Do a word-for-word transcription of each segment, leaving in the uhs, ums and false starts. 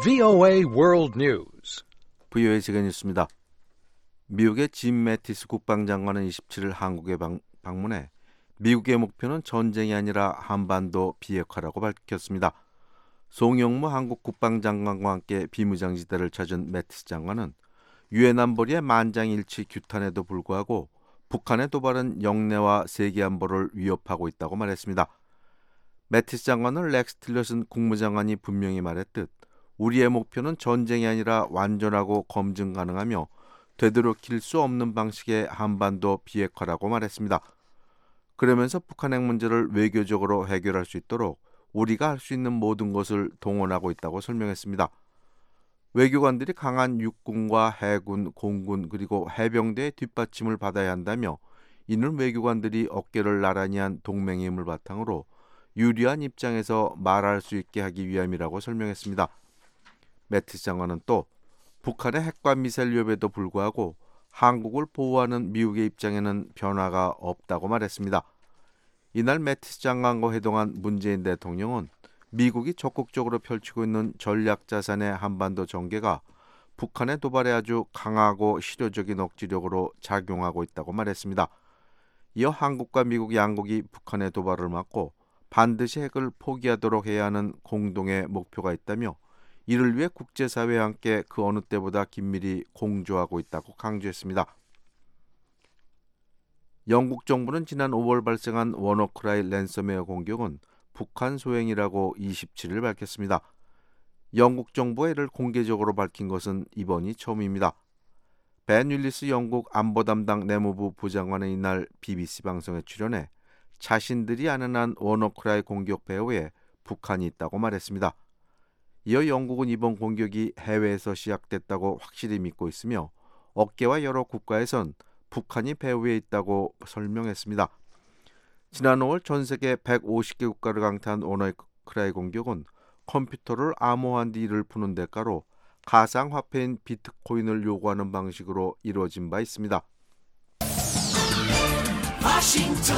브이오에이 World News. 브이오에이 세계 뉴스입니다. 미국의 짐 매티스 국방장관은 이십칠 일 한국에 방, 방문해 미국의 목표는 전쟁이 아니라 한반도 비핵화라고 밝혔습니다. 송영무 한국 국방장관과 함께 비무장지대를 찾은 매티스 장관은 유엔 안보리의 만장일치 규탄에도 불구하고 북한의 도발은 영내와 세계 안보를 위협하고 있다고 말했습니다. 매티스 장관은 렉스 틸러슨 국무장관이 분명히 말했듯 우리의 목표는 전쟁이 아니라 완전하고 검증 가능하며 되도록일 수 없는 방식의 한반도 비핵화라고 말했습니다. 그러면서 북한 핵 문제를 외교적으로 해결할 수 있도록 우리가 할 수 있는 모든 것을 동원하고 있다고 설명했습니다. 외교관들이 강한 육군과 해군, 공군 그리고 해병대의 뒷받침을 받아야 한다며 이는 외교관들이 어깨를 나란히 한 동맹의 힘을 바탕으로 유리한 입장에서 말할 수 있게 하기 위함이라고 설명했습니다. 매티스 장관은 또 북한의 핵과 미사일 위협에도 불구하고 한국을 보호하는 미국의 입장에는 변화가 없다고 말했습니다. 이날 매티스 장관과 회동한 문재인 대통령은 미국이 적극적으로 펼치고 있는 전략자산의 한반도 전개가 북한의 도발에 아주 강하고 실효적인 억지력으로 작용하고 있다고 말했습니다. 이어 한국과 미국 양국이 북한의 도발을 막고 반드시 핵을 포기하도록 해야 하는 공동의 목표가 있다며 이를 위해 국제사회와 함께 그 어느 때보다 긴밀히 공조하고 있다고 강조했습니다. 영국 정부는 지난 오월 발생한 워너크라이 랜섬웨어 공격은 북한 소행이라고 이십칠 일 밝혔습니다. 영국 정부가 이를 공개적으로 밝힌 것은 이번이 처음입니다. 벤 윌리스 영국 안보 담당 내무부 부장관은 이날 비비씨 방송에 출연해 자신들이 아는 한 워너크라이 공격 배후에 북한이 있다고 말했습니다. 이어 영국은 이번 공격이 해외에서 시작됐다고 확실히 믿고 있으며 업계와 여러 국가에선 북한이 배후에 있다고 설명했습니다. 지난 오월 전 세계 백오십 개 국가를 강타한 워너크라이 공격은 컴퓨터를 암호화한 뒤 이를 푸는 대가로 가상화폐인 비트코인을 요구하는 방식으로 이루어진 바 있습니다. 워싱턴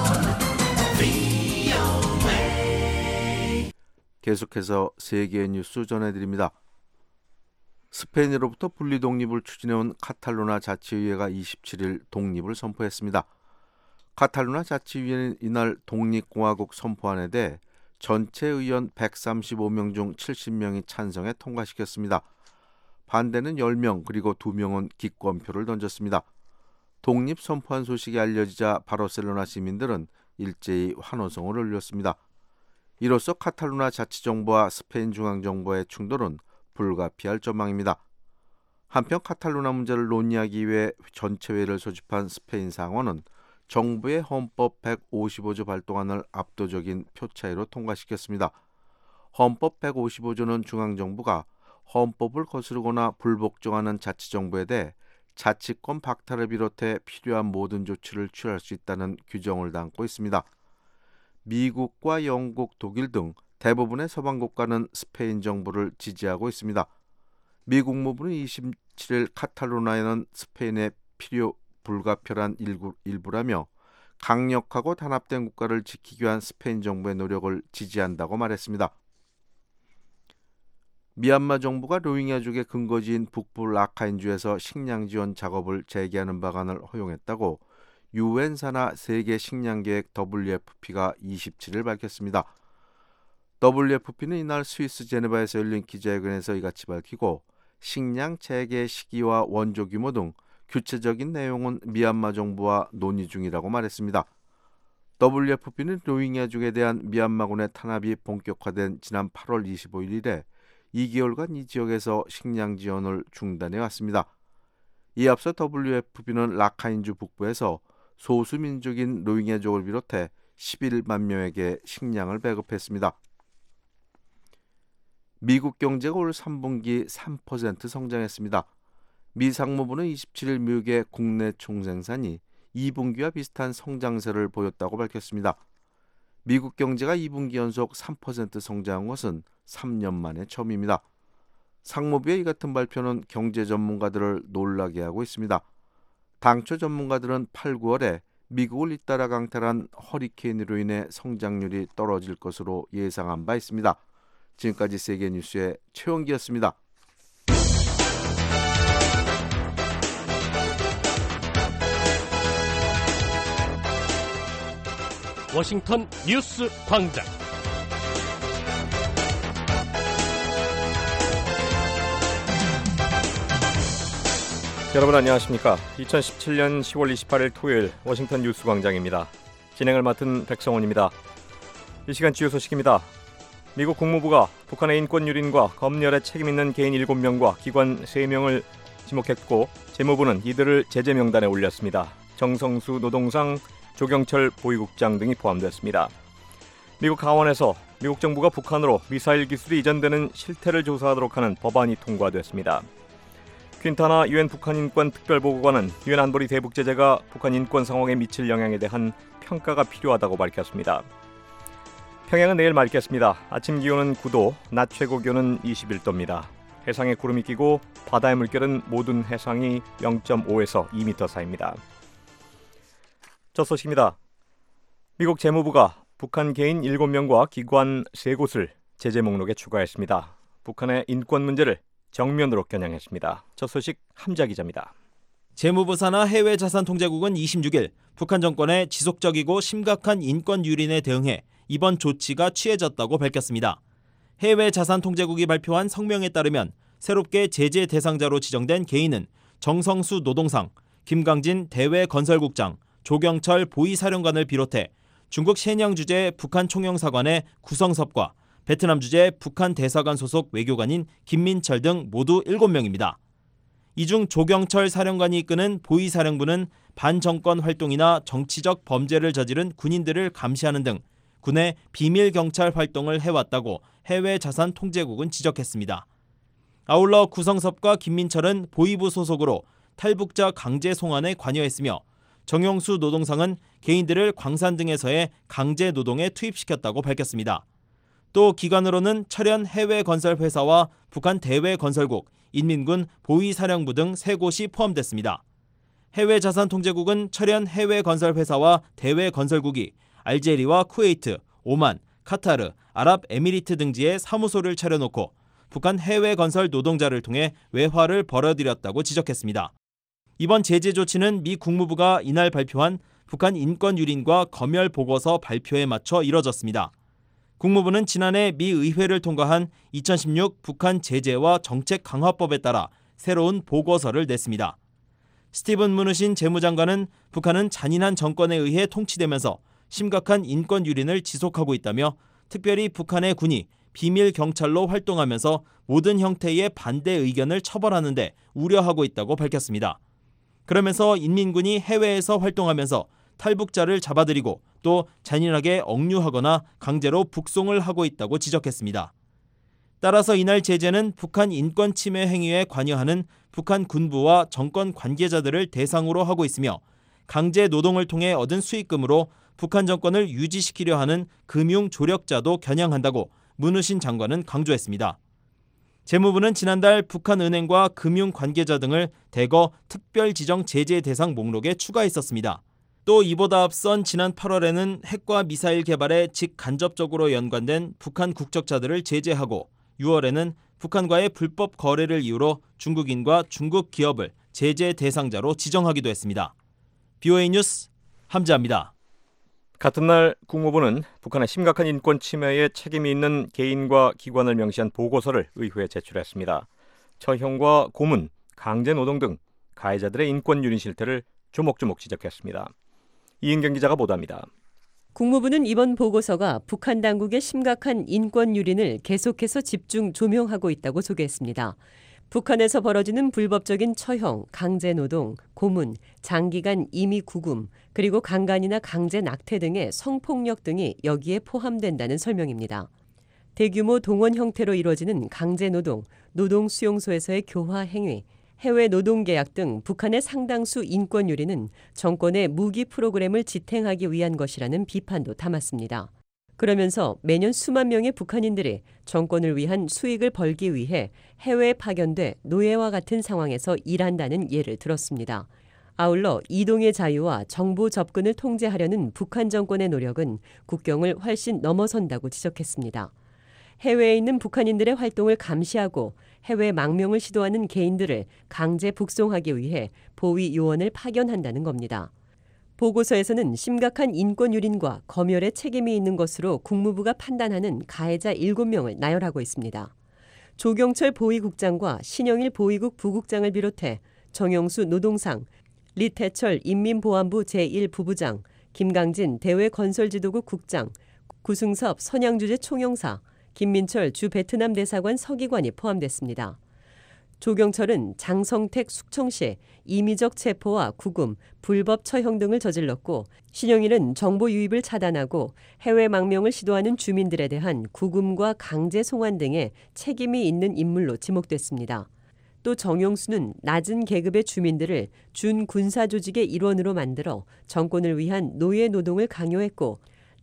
브이오에이 계속해서 세계 뉴스 전해드립니다. 스페인으로부터 분리 독립을 추진해온 카탈루나 자치의회가 이십칠 일 독립을 선포했습니다. 카탈루나 자치의회는 이날 독립공화국 선포안에 대해 전체 의원 백삼십오 명 중 칠십 명이 찬성해 통과시켰습니다. 반대는 십 명 그리고 두 명은 기권표를 던졌습니다. 독립 선포안 소식이 알려지자 바르셀로나 시민들은 일제히 환호성을 올렸습니다. 이로써 카탈루나 자치정부와 스페인 중앙정부의 충돌은 불가피할 전망입니다. 한편 카탈루나 문제를 논의하기 위해 전체회를 소집한 스페인 상원은 정부의 헌법 백오십오 조 발동안을 압도적인 표차이로 통과시켰습니다. 헌법 백오십오 조는 중앙정부가 헌법을 거스르거나 불복종하는 자치정부에 대해 자치권 박탈을 비롯해 필요한 모든 조치를 취할 수 있다는 규정을 담고 있습니다. 미국과 영국, 독일 등 대부분의 서방 국가는 스페인 정부를 지지하고 있습니다. 미 국무부는 이십칠 일 카탈루나에는 스페인의 필요 불가피한 일부, 일부라며 강력하고 단합된 국가를 지키기 위한 스페인 정부의 노력을 지지한다고 말했습니다. 미얀마 정부가 로힝야족의 근거지인 북부 라카인주에서 식량 지원 작업을 재개하는 방안을 허용했다고 유엔 산하 세계 식량계획 더블유에프피가 이십칠 일 밝혔습니다. 더블유에프피는 이날 스위스 제네바에서 열린 기자회견에서 이같이 밝히고 식량 재개 시기와 원조 규모 등 구체적인 내용은 미얀마 정부와 논의 중이라고 말했습니다. 더블유에프피는 로힝야족에 대한 미얀마군의 탄압이 본격화된 지난 팔월 이십오일 이래 이 개월간 이 지역에서 식량 지원을 중단해 왔습니다. 이에 앞서 더블유에프피는 라카인주 북부에서 소수민족인 로힝야족을 비롯해 십일만 명에게 식량을 배급했습니다. 미국 경제가 올 삼 분기 삼 퍼센트 성장했습니다. 미 상무부는 이십칠 일 미국의 국내 총생산이 이 분기와 비슷한 성장세를 보였다고 밝혔습니다. 미국 경제가 이 분기 연속 삼 퍼센트 성장한 것은 삼 년 만에 처음입니다. 상무부의 이 같은 발표는 경제 전문가들을 놀라게 하고 있습니다. 당초 전문가들은 팔, 구월에 미국을 잇따라 강탈한 허리케인으로 인해 성장률이 떨어질 것으로 예상한 바 있습니다. 지금까지 세계뉴스의 최원기였습니다. 워싱턴 뉴스 광장. 여러분 안녕하십니까? 이천십칠년 시월 이십팔일 토요일 워싱턴 뉴스 광장입니다. 진행을 맡은 백성원입니다. 이 시간 주요 소식입니다. 미국 국무부가 북한의 인권 유린과 검열에 책임있는 개인 일곱 명과 기관 세 명을 지목했고 재무부는 이들을 제재 명단에 올렸습니다. 정성수 노동상, 조경철 보위국장 등이 포함됐습니다. 미국 하원에서 미국 정부가 북한으로 미사일 기술이 이전되는 실태를 조사하도록 하는 법안이 통과됐습니다. 퀸타나 유엔 북한 인권 특별보고관은 유엔 안보리 대북 제재가 북한 인권 상황에 미칠 영향에 대한 평가가 필요하다고 밝혔습니다. 평양은 내일 맑겠습니다. 아침 기온은 구 도, 낮 최고 기온은 이십일 도입니다. 해상에 구름이 끼고 바다의 물결은 모든 해상이 영 점 오에서 이 미터 사이입니다. 첫 소식입니다. 미국 재무부가 북한 개인 일곱 명과 기관 세 곳을 제재 목록에 추가했습니다. 북한의 인권 문제를 정면으로 겨냥했습니다. 첫 소식 함자 기자입니다. 재무부 산하 해외자산통제국은 이십육일 북한 정권의 지속적이고 심각한 인권 유린에 대응해 이번 조치가 취해졌다고 밝혔습니다. 해외자산통제국이 발표한 성명에 따르면 새롭게 제재 대상자로 지정된 개인은 정성수 노동상, 김강진 대외건설국장, 조경철 보위사령관을 비롯해 중국 셰냥 주재 북한 총영사관의 구성섭과 베트남 주재 북한 대사관 소속 외교관인 김민철 등 모두 일곱 명입니다. 이 중 조경철 사령관이 이끄는 보위사령부는 반정권 활동이나 정치적 범죄를 저지른 군인들을 감시하는 등 군의 비밀 경찰 활동을 해왔다고 해외자산통제국은 지적했습니다. 아울러 구성섭과 김민철은 보위부 소속으로 탈북자 강제 송환에 관여했으며 정용수 노동상은 개인들을 광산 등에서의 강제 노동에 투입시켰다고 밝혔습니다. 또 기관으로는 철현 해외건설회사와 북한 대외건설국, 인민군 보위사령부 등 세 곳이 포함됐습니다. 해외자산통제국은 철현 해외건설회사와 대외건설국이 알제리와 쿠웨이트, 오만, 카타르, 아랍에미리트 등지에 사무소를 차려놓고 북한 해외건설 노동자를 통해 외화를 벌어들였다고 지적했습니다. 이번 제재 조치는 미 국무부가 이날 발표한 북한 인권 유린과 검열 보고서 발표에 맞춰 이뤄졌습니다. 국무부는 지난해 미 의회를 통과한 이천십육 북한 제재와 정책 강화법에 따라 새로운 보고서를 냈습니다. 스티븐 무누신 재무장관은 북한은 잔인한 정권에 의해 통치되면서 심각한 인권 유린을 지속하고 있다며 특별히 북한의 군이 비밀 경찰로 활동하면서 모든 형태의 반대 의견을 처벌하는 데 우려하고 있다고 밝혔습니다. 그러면서 인민군이 해외에서 활동하면서 탈북자를 잡아들이고 또 잔인하게 억류하거나 강제로 북송을 하고 있다고 지적했습니다. 따라서 이날 제재는 북한 인권 침해 행위에 관여하는 북한 군부와 정권 관계자들을 대상으로 하고 있으며 강제 노동을 통해 얻은 수익금으로 북한 정권을 유지시키려 하는 금융 조력자도 겨냥한다고 문우신 장관은 강조했습니다. 재무부는 지난달 북한은행과 금융 관계자 등을 대거 특별 지정 제재 대상 목록에 추가했었습니다. 또 이보다 앞선 지난 팔월에는 핵과 미사일 개발에 직간접적으로 연관된 북한 국적자들을 제재하고 유월에는 북한과의 불법 거래를 이유로 중국인과 중국 기업을 제재 대상자로 지정하기도 했습니다. 비오에이 뉴스 함자입니다. 같은 날 국무부는 북한의 심각한 인권 침해에 책임이 있는 개인과 기관을 명시한 보고서를 의회에 제출했습니다. 처형과 고문, 강제노동 등 가해자들의 인권 유린 실태를 조목조목 지적했습니다. 이은경 기자가 보도합니다. 국무부는 이번 보고서가 북한 당국의 심각한 인권 유린을 계속해서 집중 조명하고 있다고 소개했습니다. 북한에서 벌어지는 불법적인 처형, 강제노동, 고문, 장기간 임의 구금, 그리고 강간이나 강제 낙태 등의 성폭력 등이 여기에 포함된다는 설명입니다. 대규모 동원 형태로 이루어지는 강제노동, 노동수용소에서의 교화 행위, 해외 노동계약 등 북한의 상당수 인권 유린은 정권의 무기 프로그램을 지탱하기 위한 것이라는 비판도 담았습니다. 그러면서 매년 수만 명의 북한인들이 정권을 위한 수익을 벌기 위해 해외에 파견돼 노예와 같은 상황에서 일한다는 예를 들었습니다. 아울러 이동의 자유와 정보 접근을 통제하려는 북한 정권의 노력은 국경을 훨씬 넘어선다고 지적했습니다. 해외에 있는 북한인들의 활동을 감시하고 해외 망명을 시도하는 개인들을 강제 북송하기 위해 보위 요원을 파견한다는 겁니다. 보고서에서는 심각한 인권 유린과 검열에 책임이 있는 것으로 국무부가 판단하는 가해자 일곱 명을 나열하고 있습니다. 조경철 보위국장과 신영일 보위국 부국장을 비롯해 정영수 노동상, 리태철 인민보안부 제일 부부장, 김강진 대외건설지도국 국장, 구승섭 선양주재 총영사, 김민철 주 베트남 대사관 서기관이 포함됐습니다. 조경철은 장성택 숙청시에 임의적 체포와 구금, 불법 처형 등을 저질렀고 신영일은 정보 유입을 차단하고 해외 망명을 시도하는 주민들에 대한 구금과 강제 송환 등의 책임이 있는 인물로 지목됐습니다. 또 정영수는 낮은 계급의 주민들을 준군사 조직의 일원으로 만들어 정권을 위한 노예 노동을 강요했고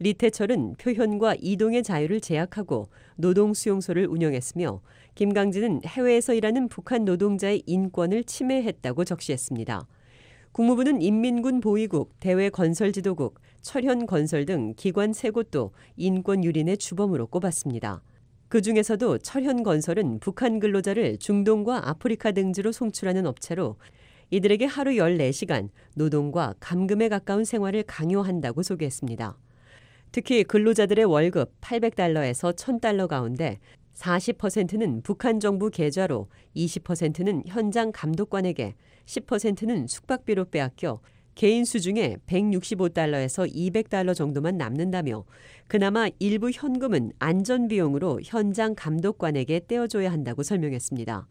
리태철은 표현과 이동의 자유를 제약하고 노동수용소를 운영했으며 김강진은 해외에서 일하는 북한 노동자의 인권을 침해했다고 적시했습니다. 국무부는 인민군 보위국, 대외건설지도국, 철현건설 등 기관 세 곳도 인권 유린의 주범으로 꼽았습니다. 그중에서도 철현건설은 북한 근로자를 중동과 아프리카 등지로 송출하는 업체로 이들에게 하루 열네 시간 노동과 감금에 가까운 생활을 강요한다고 소개했습니다. 특히 근로자들의 월급 팔백 달러에서 천 달러 가운데 사십 퍼센트는 북한 정부 계좌로 이십 퍼센트는 현장 감독관에게 십 퍼센트는 숙박비로 빼앗겨 개인 수중에 백육십오 달러에서 이백 달러 정도만 남는다며 그나마 일부 현금은 안전비용으로 현장 감독관에게 떼어줘야 한다고 설명했습니다.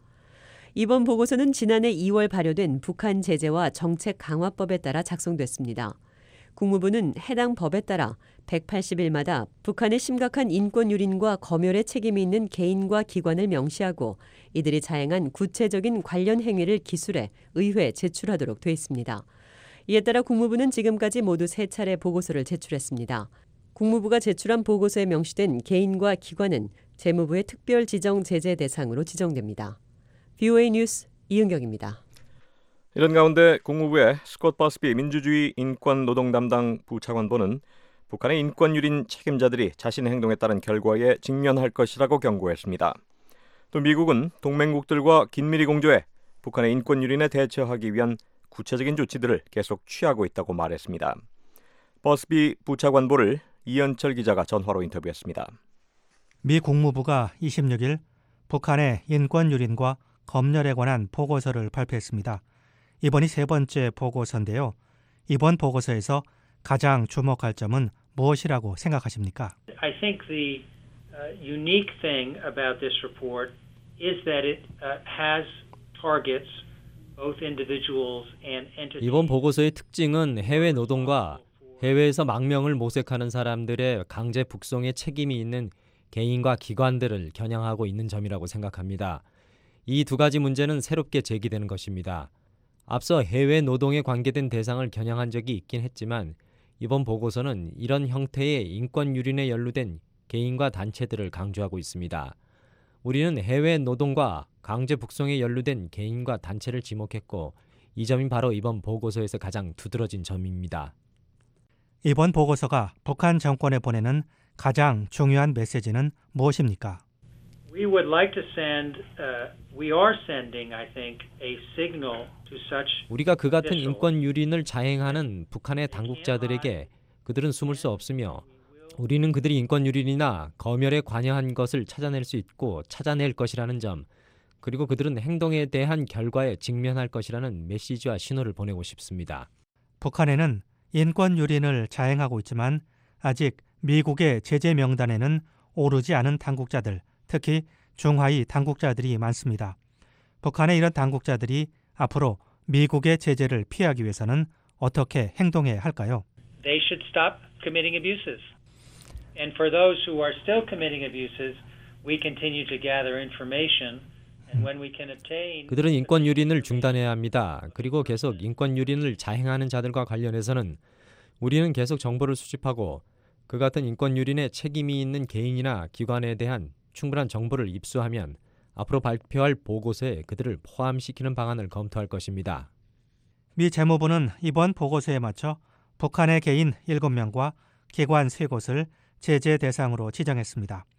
이번 보고서는 지난해 이월 발효된 북한 제재와 정책 강화법에 따라 작성됐습니다. 국무부는 해당 법에 따라 백팔십 일마다 북한의 심각한 인권 유린과 검열에 책임이 있는 개인과 기관을 명시하고 이들이 자행한 구체적인 관련 행위를 기술해 의회에 제출하도록 돼 있습니다. 이에 따라 국무부는 지금까지 모두 세 차례 보고서를 제출했습니다. 국무부가 제출한 보고서에 명시된 개인과 기관은 재무부의 특별 지정 제재 대상으로 지정됩니다. 브이오에이 뉴스 이은경입니다. 이런 가운데 국무부의 스콧 버스비 민주주의 인권 노동 담당 부차관보는 북한의 인권 유린 책임자들이 자신의 행동에 따른 결과에 직면할 것이라고 경고했습니다. 또 미국은 동맹국들과 긴밀히 공조해 북한의 인권 유린에 대처하기 위한 구체적인 조치들을 계속 취하고 있다고 말했습니다. 버스비 부차관보를 이현철 기자가 전화로 인터뷰했습니다. 미 국무부가 이십육 일 북한의 인권 유린과 검열에 관한 보고서를 발표했습니다. 이번이 세 번째 보고서인데요. 이번 보고서에서 가장 주목할 점은 무엇이라고 생각하십니까? I think the uh, unique thing about this report is that it uh, has targets both individuals and entities. 이번 보고서의 특징은 해외 노동과 해외에서 망명을 모색하는 사람들의 강제 북송에 책임이 있는 개인과 기관들을 겨냥하고 있는 점이라고 생각합니다. 이 두 가지 문제는 새롭게 제기되는 것입니다. 앞서 해외 노동에 관계된 대상을 겨냥한 적이 있긴 했지만 이번 보고서는 이런 형태의 인권 유린에 연루된 개인과 단체들을 강조하고 있습니다. 우리는 해외 노동과 강제 북송에 연루된 개인과 단체를 지목했고 이 점이 바로 이번 보고서에서 가장 두드러진 점입니다. 이번 보고서가 북한 정권에 보내는 가장 중요한 메시지는 무엇입니까? We would like to send, uh, we are sending, I think, a signal to such. 우리가 그 같은 인권 유린을 자행하는 북한의 당국자들에게 그들은 숨을 수 없으며 우리는 그들이 인권 유린이나 검열에 관여한 것을 찾아낼 수 있고 찾아낼 것이라는 점, 그리고 그들은 행동에 대한 결과에 직면할 것이라는 메시지와 신호를 보내고 싶습니다. 북한에는 인권 유린을 자행하고 있지만 아직 미국의 제재 명단에는 오르지 않은 당국자들, 특히 중하위 당국자들이 많습니다. 북한의 이런 당국자들이 앞으로 미국의 제재를 피하기 위해서는 어떻게 행동해야 할까요? They should stop committing abuses. And for those who are still committing abuses, we continue to gather information. And when we can obtain 그들은 인권 유린을 중단해야 합니다. 그리고 계속 인권 유린을 자행하는 자들과 관련해서는 우리는 계속 정보를 수집하고 그 같은 인권 유린에 책임이 있는 개인이나 기관에 대한 충분한 정보를 입수하면 앞으로 발표할 보고서에 그들을 포함시키는 방안을 검토할 것입니다. 미 재무부는 이번 보고서에 맞춰 북한의 개인 일곱 명과 기관 세 곳을 제재 대상으로 지정했습니다.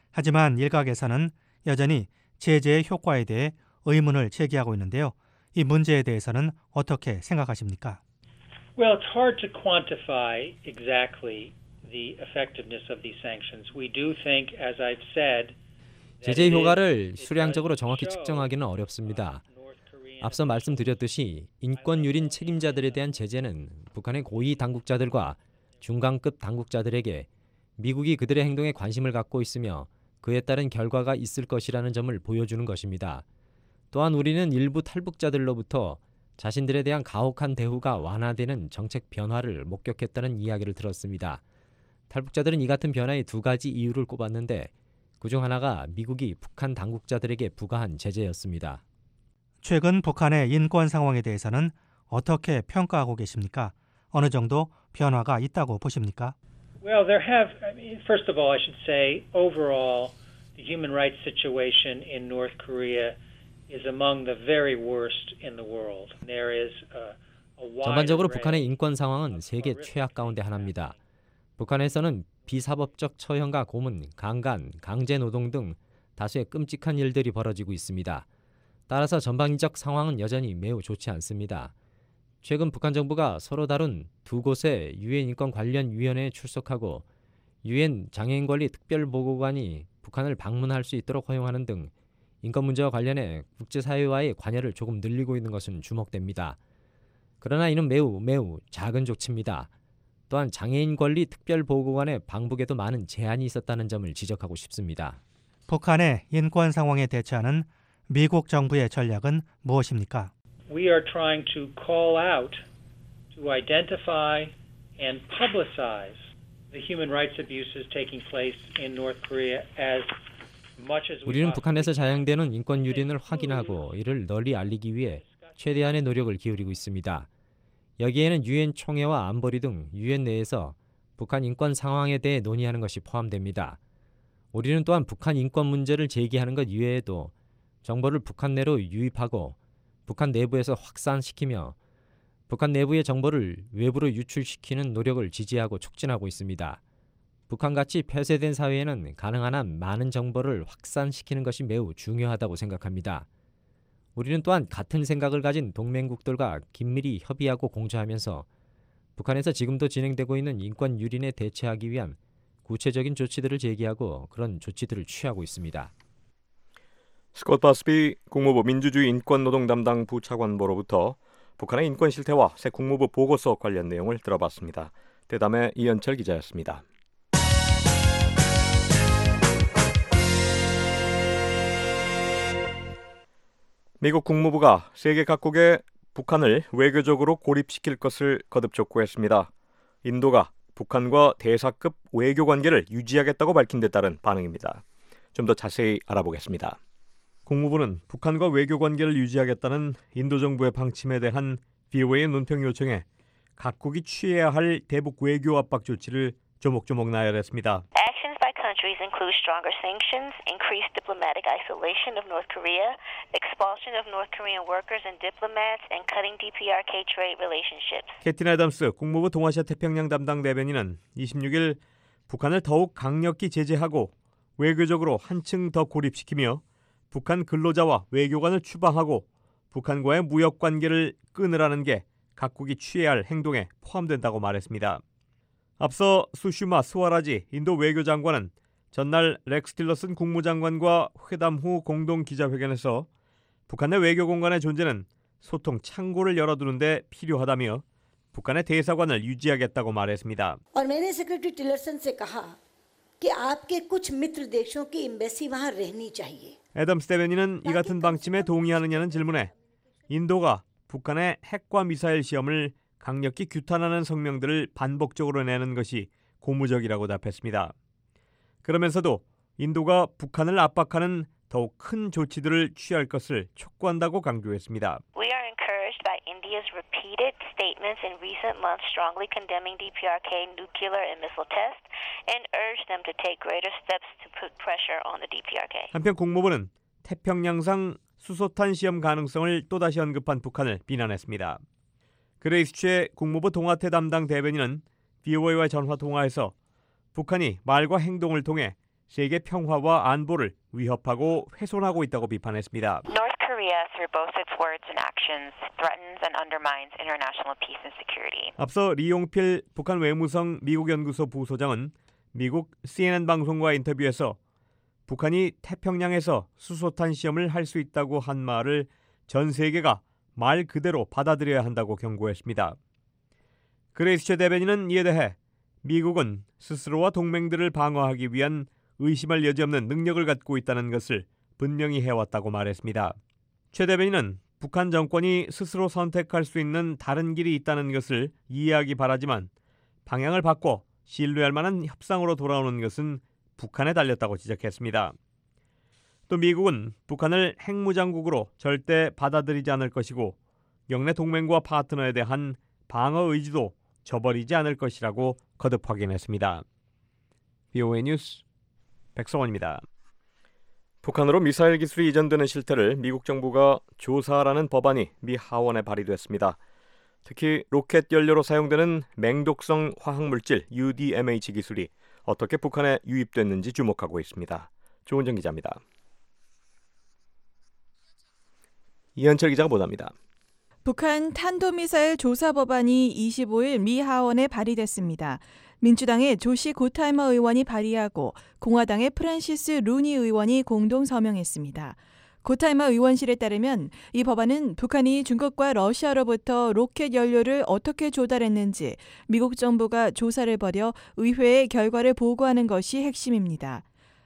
하지만 일각에서는 여전히 제재의 효과에 대해 의문을 제기하고 있는데요. 이 문제에 대해서는 어떻게 생각하십니까? Well, it's hard to quantify exactly the effectiveness of these sanctions. We do think, as I've said, 제재 효과를 수량적으로 정확히 측정하기는 어렵습니다. 앞서 말씀드렸듯이 인권 유린 책임자들에 대한 제재는 북한의 고위 당국자들과 중간급 당국자들에게 미국이 그들의 행동에 관심을 갖고 있으며 그에 따른 결과가 있을 것이라는 점을 보여주는 것입니다. 또한 우리는 일부 탈북자들로부터 자신들에 대한 가혹한 대우가 완화되는 정책 변화를 목격했다는 이야기를 들었습니다. 탈북자들은 이 같은 변화의 두 가지 이유를 꼽았는데 그중 하나가 미국이 북한 당국자들에게 부과한 제재였습니다. 최근 북한의 인권 상황에 대해서는 어떻게 평가하고 계십니까? 어느 정도 변화가 있다고 보십니까? Well, there have, I mean, first of all, I should say, overall, the human rights situation in North Korea is among the very worst in the world. There is a, a wide 전반적으로 array 북한의 인권 상황은 세계 최악 가운데 하나입니다. 북한에서는 비사법적 처형과 고문, 강간, 강제노동 등 다수의 끔찍한 일들이 벌어지고 있습니다. 따라서 전반적 상황은 여전히 매우 좋지 않습니다. 최근 북한 정부가 서로 다룬 두 곳의 유엔 인권 관련 위원회에 출석하고 유엔 장애인 권리 특별보고관이 북한을 방문할 수 있도록 허용하는 등 인권 문제와 관련해 국제사회와의 관여를 조금 늘리고 있는 것은 주목됩니다. 그러나 이는 매우 매우 작은 조치입니다. 또한 장애인 권리 특별보고관의 방북에도 많은 제한이 있었다는 점을 지적하고 싶습니다. 북한의 인권 상황에 대처하는 미국 정부의 전략은 무엇입니까? we are trying to call out, to identify and publicize the human rights abuses taking place in North Korea as much as we 우리는 북한에서 possibly 자행되는 인권 유린을 확인하고 이를 널리 알리기 위해 최대한의 노력을 기울이고 있습니다. 여기에는 유엔 총회와 안보리 등 유엔 내에서 북한 인권 상황에 대해 논의하는 것이 포함됩니다. 우리는 또한 북한 인권 문제를 제기하는 것 이외에도 정보를 북한 내로 유입하고 북한 내부에서 확산시키며 북한 내부의 정보를 외부로 유출시키는 노력을 지지하고 촉진하고 있습니다. 북한같이 폐쇄된 사회에는 가능한 한 많은 정보를 확산시키는 것이 매우 중요하다고 생각합니다. 우리는 또한 같은 생각을 가진 동맹국들과 긴밀히 협의하고 공조하면서 북한에서 지금도 진행되고 있는 인권 유린에 대처하기 위한 구체적인 조치들을 제기하고 그런 조치들을 취하고 있습니다. 스콧 바스비 국무부 민주주의 인권노동 담당 부차관보로부터 북한의 인권 실태와 새 국무부 보고서 관련 내용을 들어봤습니다. 대담의 이현철 기자였습니다. 미국 국무부가 세계 각국에 북한을 외교적으로 고립시킬 것을 거듭 촉구했습니다. 인도가 북한과 대사급 외교 관계를 유지하겠다고 밝힌 데 따른 반응입니다. 좀 더 자세히 알아보겠습니다. 국무부는 북한과 외교 관계를 유지하겠다는 인도 정부의 방침에 대한 브이오에이의 논평 요청에 각국이 취해야 할 대북 외교 압박 조치를 조목조목 나열했습니다. Actions by countries include stronger sanctions, increased diplomatic isolation of North Korea, expulsion of North Korean workers and diplomats, and cutting 디피아르케이 trade relationships. 캐틴 애덤스 국무부 동아시아 태평양 담당 대변인은 이십육 일 북한을 더욱 강력히 제재하고 외교적으로 한층 더 고립시키며 북한 근로자와 외교관을 추방하고 북한과의 무역 관계를 끊으라는 게 각국이 취해야 할 행동에 포함된다고 말했습니다. 앞서 수슈마 스와라지 인도 외교장관은 전날 렉스 틸러슨 국무장관과 회담 후 공동 기자회견에서 북한의 외교 공간의 존재는 소통 창구를 열어두는 데 필요하다며 북한의 대사관을 유지하겠다고 말했습니다. 애덤스 대변인은 이 같은 방침에 동의하느냐는 질문에 인도가 북한의 핵과 미사일 시험을 강력히 규탄하는 성명들을 반복적으로 내는 것이 고무적이라고 답했습니다. 그러면서도 인도가 북한을 압박하는 더욱 큰 조치들을 취할 것을 촉구한다고 강조했습니다. We are encouraged by India's repeated statements in recent months strongly condemning 디피아르케이 nuclear and missile tests and urge them to take greater steps to put pressure on the 디피아르케이. 한편 국무부는 태평양상 수소탄 시험 가능성을 또다시 언급한 북한을 비난했습니다. 그레이스 최 국무부 동아태 담당 대변인은 브이오에이와 전화 통화에서 북한이 말과 행동을 통해 세계 평화와 안보를 위협하고 훼손하고 있다고 비판했습니다. North Korea, through both its words and actions, threatens and undermines international peace and security. 앞서 리용필 북한 외무성 미국 연구소 부소장은 미국 씨엔엔 방송과 인터뷰에서 북한이 태평양에서 수소탄 시험을 할 수 있다고 한 말을 전 세계가 말 그대로 받아들여야 한다고 경고했습니다. 그레이스처 대변인은 이에 대해 미국은 스스로와 동맹들을 방어하기 위한 의심할 여지 없는 능력을 갖고 있다는 것을 분명히 해왔다고 말했습니다. 최 대변인은 북한 정권이 스스로 선택할 수 있는 다른 길이 있다는 것을 이해하기 바라지만 방향을 바꿔 신뢰할 만한 협상으로 돌아오는 것은 북한에 달렸다고 지적했습니다. 또 미국은 북한을 핵무장국으로 절대 받아들이지 않을 것이고 영내 동맹과 파트너에 대한 방어 의지도 저버리지 않을 것이라고 거듭 확인했습니다. 브이오에이 뉴스 백성원입니다. 북한으로 미사일 기술이 이전되는 실태를 미국 정부가 조사하라는 법안이 미 하원에 발의됐습니다. 특히 로켓 연료로 사용되는 맹독성 화학물질 유디엠에이치 기술이 어떻게 북한에 유입됐는지 주목하고 있습니다. 조은정 기자입니다. 이현철 기자가 보도합니다. 북한 탄도미사일 조사 법안이 이십오일 미 하원에 발의됐습니다. 민주당의 조시 고타이머 의원이 발의하고 공화당의 프란시스 루니 의원이 공동 서명했습니다. 고타이머 의원실에 따르면 이 법안은 북한이 중국과 러시아로부터 로켓 연료를 어떻게 조달했는지 미국 정부가 조사를 벌여 의회에 결과를 보고하는 것이 핵심입니다.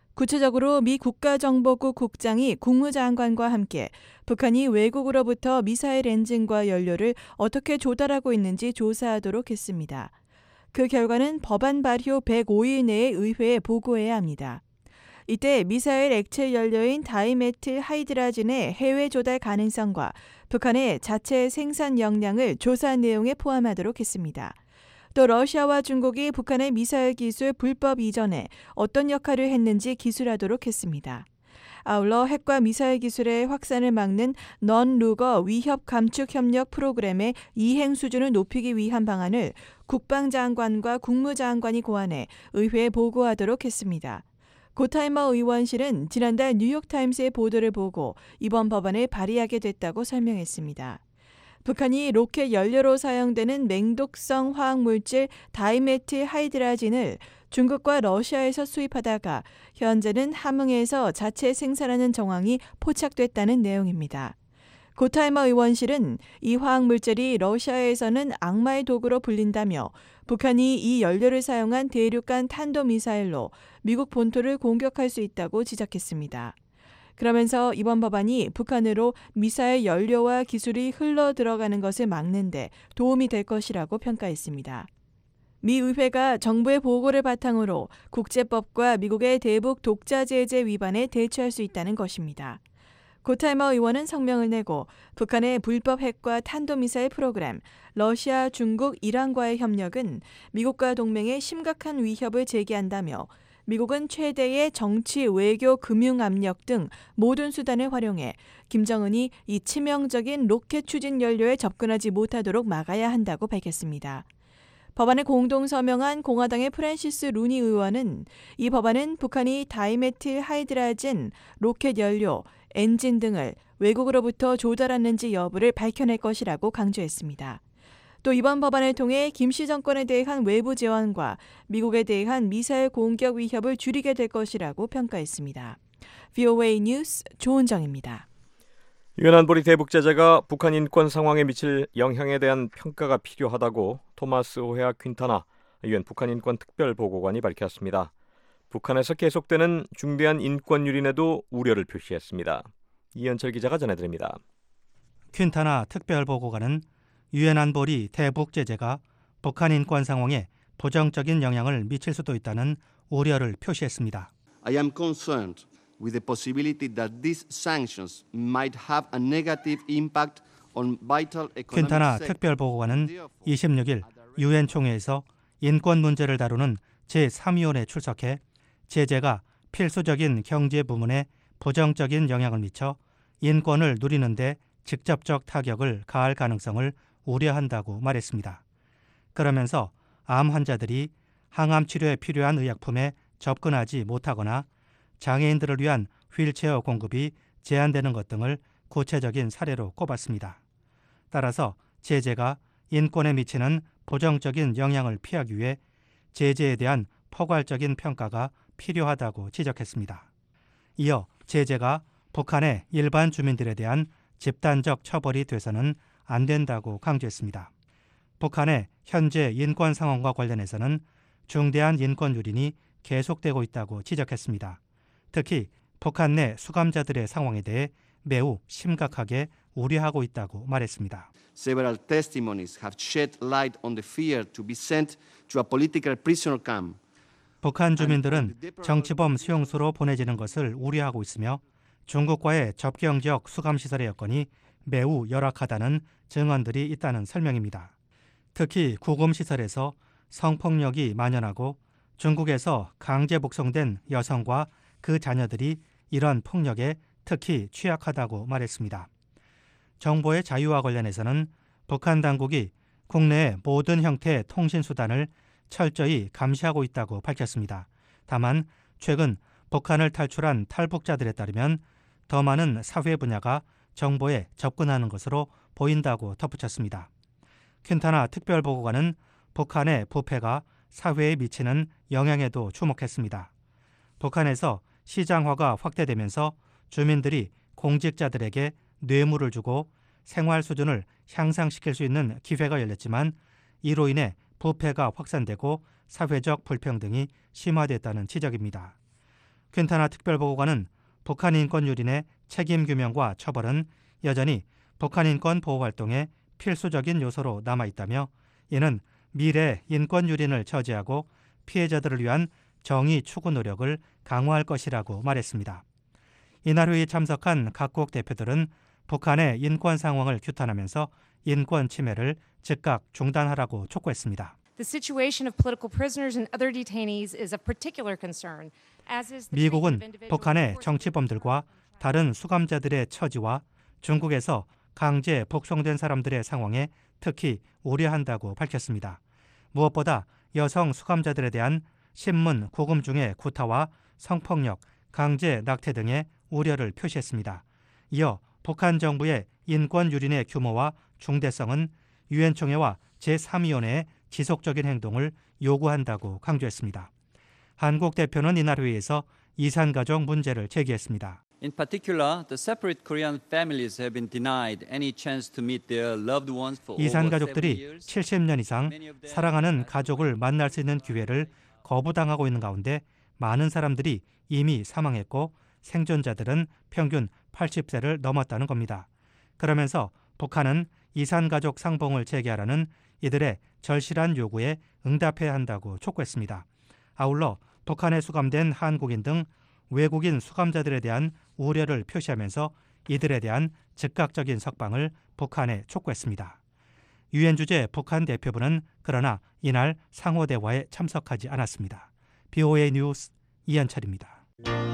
구체적으로 미 국가정보국 국장이 국무장관과 함께 북한이 외국으로부터 미사일 엔진과 연료를 어떻게 조달하고 있는지 조사하도록 했습니다. 그 결과는 법안 발효 백오일 내에 의회에 보고해야 합니다. 이때 미사일 액체 연료인 다이메틸 하이드라진의 해외 조달 가능성과 북한의 자체 생산 역량을 조사 내용에 포함하도록 했습니다. 또 러시아와 중국이 북한의 미사일 기술 불법 이전에 어떤 역할을 했는지 기술하도록 했습니다. 아울러 핵과 미사일 기술의 확산을 막는 넌루거 위협 감축 협력 프로그램의 이행 수준을 높이기 위한 방안을 국방장관과 국무장관이 고안해 의회에 보고하도록 했습니다. 고타이머 의원실은 지난달 뉴욕타임스의 보도를 보고 이번 법안을 발의하게 됐다고 설명했습니다. 북한이 로켓 연료로 사용되는 맹독성 화학물질 다이메틸 하이드라진을 중국과 러시아에서 수입하다가 현재는 함흥에서 자체 생산하는 정황이 포착됐다는 내용입니다. 고타이머 의원실은 이 화학물질이 러시아에서는 악마의 도구로 불린다며 북한이 이 연료를 사용한 대륙간 탄도미사일로 미국 본토를 공격할 수 있다고 지적했습니다. 그러면서 이번 법안이 북한으로 미사일 연료와 기술이 흘러 들어가는 것을 막는 데 도움이 될 것이라고 평가했습니다. 미 의회가 정부의 보고를 바탕으로 국제법과 미국의 대북 독자 제재 위반에 대처할 수 있다는 것입니다. 고타이머 의원은 성명을 내고 북한의 불법 핵과 탄도미사일 프로그램, 러시아, 중국, 이란과의 협력은 미국과 동맹에 심각한 위협을 제기한다며 미국은 최대의 정치, 외교, 금융 압력 등 모든 수단을 활용해 김정은이 이 치명적인 로켓 추진 연료에 접근하지 못하도록 막아야 한다고 밝혔습니다. 법안에 공동 서명한 공화당의 프란시스 루니 의원은 이 법안은 북한이 다이메틸 하이드라진, 로켓 연료, 엔진 등을 외국으로부터 조달하는지 여부를 밝혀낼 것이라고 강조했습니다. 또 이번 법안을 통해 김씨 정권에 대한 외부 지원과 미국에 대한 미사일 공격 위협을 줄이게 될 것이라고 평가했습니다. 브이오에이 뉴스 조은정입니다. 유엔 안보리 대북 제재가 북한 인권 상황에 미칠 영향에 대한 평가가 필요하다고 토마스 오헤아 퀸타나 유엔 북한 인권 특별 보고관이 밝혔습니다. 북한에서 계속되는 중대한 인권 유린에도 우려를 표시했습니다. 이현철 기자가 전해드립니다. 퀸타나 특별 보고관은 유엔 안보리 대북 제재가 북한 인권 상황에 부정적인 영향을 미칠 수도 있다는 우려를 표시했습니다. I am concerned with the possibility that these sanctions might have a negative impact on vital economic 퀸타나 sectors. 특별 보고관은 이십육일 유엔 총회에서 인권 문제를 다루는 제삼 위원회에 출석해 제재가 필수적인 경제 부문에 부정적인 영향을 미쳐 인권을 누리는 데 직접적 타격을 가할 가능성을 우려한다고 말했습니다. 그러면서 암 환자들이 항암 치료에 필요한 의약품의 접근하지 못하거나 장애인들을 위한 휠체어 공급이 제한되는 것 등을 구체적인 사례로 꼽았습니다. 따라서 제재가 인권에 미치는 부정적인 영향을 피하기 위해 제재에 대한 포괄적인 평가가 필요하다고 지적했습니다. 이어 제재가 북한의 일반 주민들에 대한 집단적 처벌이 돼서는 안 된다고 강조했습니다. 북한의 현재 인권 상황과 관련해서는 중대한 인권 유린이 계속되고 있다고 지적했습니다. 특히 북한 내 수감자들의 상황에 대해 매우 심각하게 우려하고 있다고 말했습니다. Several testimonies have shed light on the fear to be sent to a political prisoner camp. 북한 주민들은 정치범 수용소로 보내지는 것을 우려하고 있으며 중국과의 접경지역 수감시설의 여건이 매우 열악하다는 증언들이 있다는 설명입니다. 특히 구금시설에서 성폭력이 만연하고 중국에서 강제 북송된 여성과 그 자녀들이 이런 폭력에 특히 취약하다고 말했습니다. 정보의 자유와 관련해서는 북한 당국이 국내의 모든 형태의 통신수단을 철저히 감시하고 있다고 밝혔습니다. 다만 최근 북한을 탈출한 탈북자들에 따르면 더 많은 사회 분야가 정보에 접근하는 것으로 보인다고 덧붙였습니다. 퀸타나 특별보고관은 북한의 부패가 사회에 미치는 영향에도 주목했습니다. 북한에서 시장화가 확대되면서 주민들이 공직자들에게 뇌물을 주고 생활 수준을 향상시킬 수 있는 기회가 열렸지만 이로 인해 부패가 확산되고 사회적 불평등이 심화됐다는 지적입니다. 퀸타나 특별보고관은 북한 인권 유린의 책임 규명과 처벌은 여전히 북한 인권 보호 활동의 필수적인 요소로 남아있다며 이는 미래 인권 유린을 저지하고 피해자들을 위한 정의 추구 노력을 강화할 것이라고 말했습니다. 이날 회의에 참석한 각국 대표들은 북한의 인권 상황을 규탄하면서 인권 침해를 즉각 중단하라고 촉구했습니다. The situation of political prisoners and other detainees is of particular concern, as is the 미국은 북한의 정치범들과 다른 수감자들의 처지와 중국에서 강제 북송된 사람들의 상황에 특히 우려한다고 밝혔습니다. 무엇보다 여성 수감자들에 대한 신문 구금 중의 구타와 성폭력, 강제 낙태 등의 우려를 표시했습니다. 이어 북한 정부의 인권 유린의 규모와 중대성은 유엔 총회와 제삼 위원회의 지속적인 행동을 요구한다고 강조했습니다. 한국 대표는 이날 회의에서 이산가족 문제를 제기했습니다. In particular, the separate Korean families have been denied any chance to meet their loved ones for over 이산 seven 가족들이 years. 칠십 년 이상 사랑하는 가족을 만날 수 있는 기회를 거부당하고 있는 가운데 많은 사람들이 이미 사망했고 생존자들은 평균 팔십 세를 넘었다는 겁니다. 그러면서 북한은 이산 가족 상봉을 재개하라는 이들의 절실한 요구에 응답해야 한다고 촉구했습니다. 아울러 북한에 수감된 한국인 등 외국인 수감자들에 대한 우려를 표시하면서 이들에 대한 즉각적인 석방을 북한에 촉구했습니다. 유엔 주재 북한 대표부는 그러나 이날 상호 대화에 참석하지 않았습니다. 비오에이 뉴스 이현철입니다.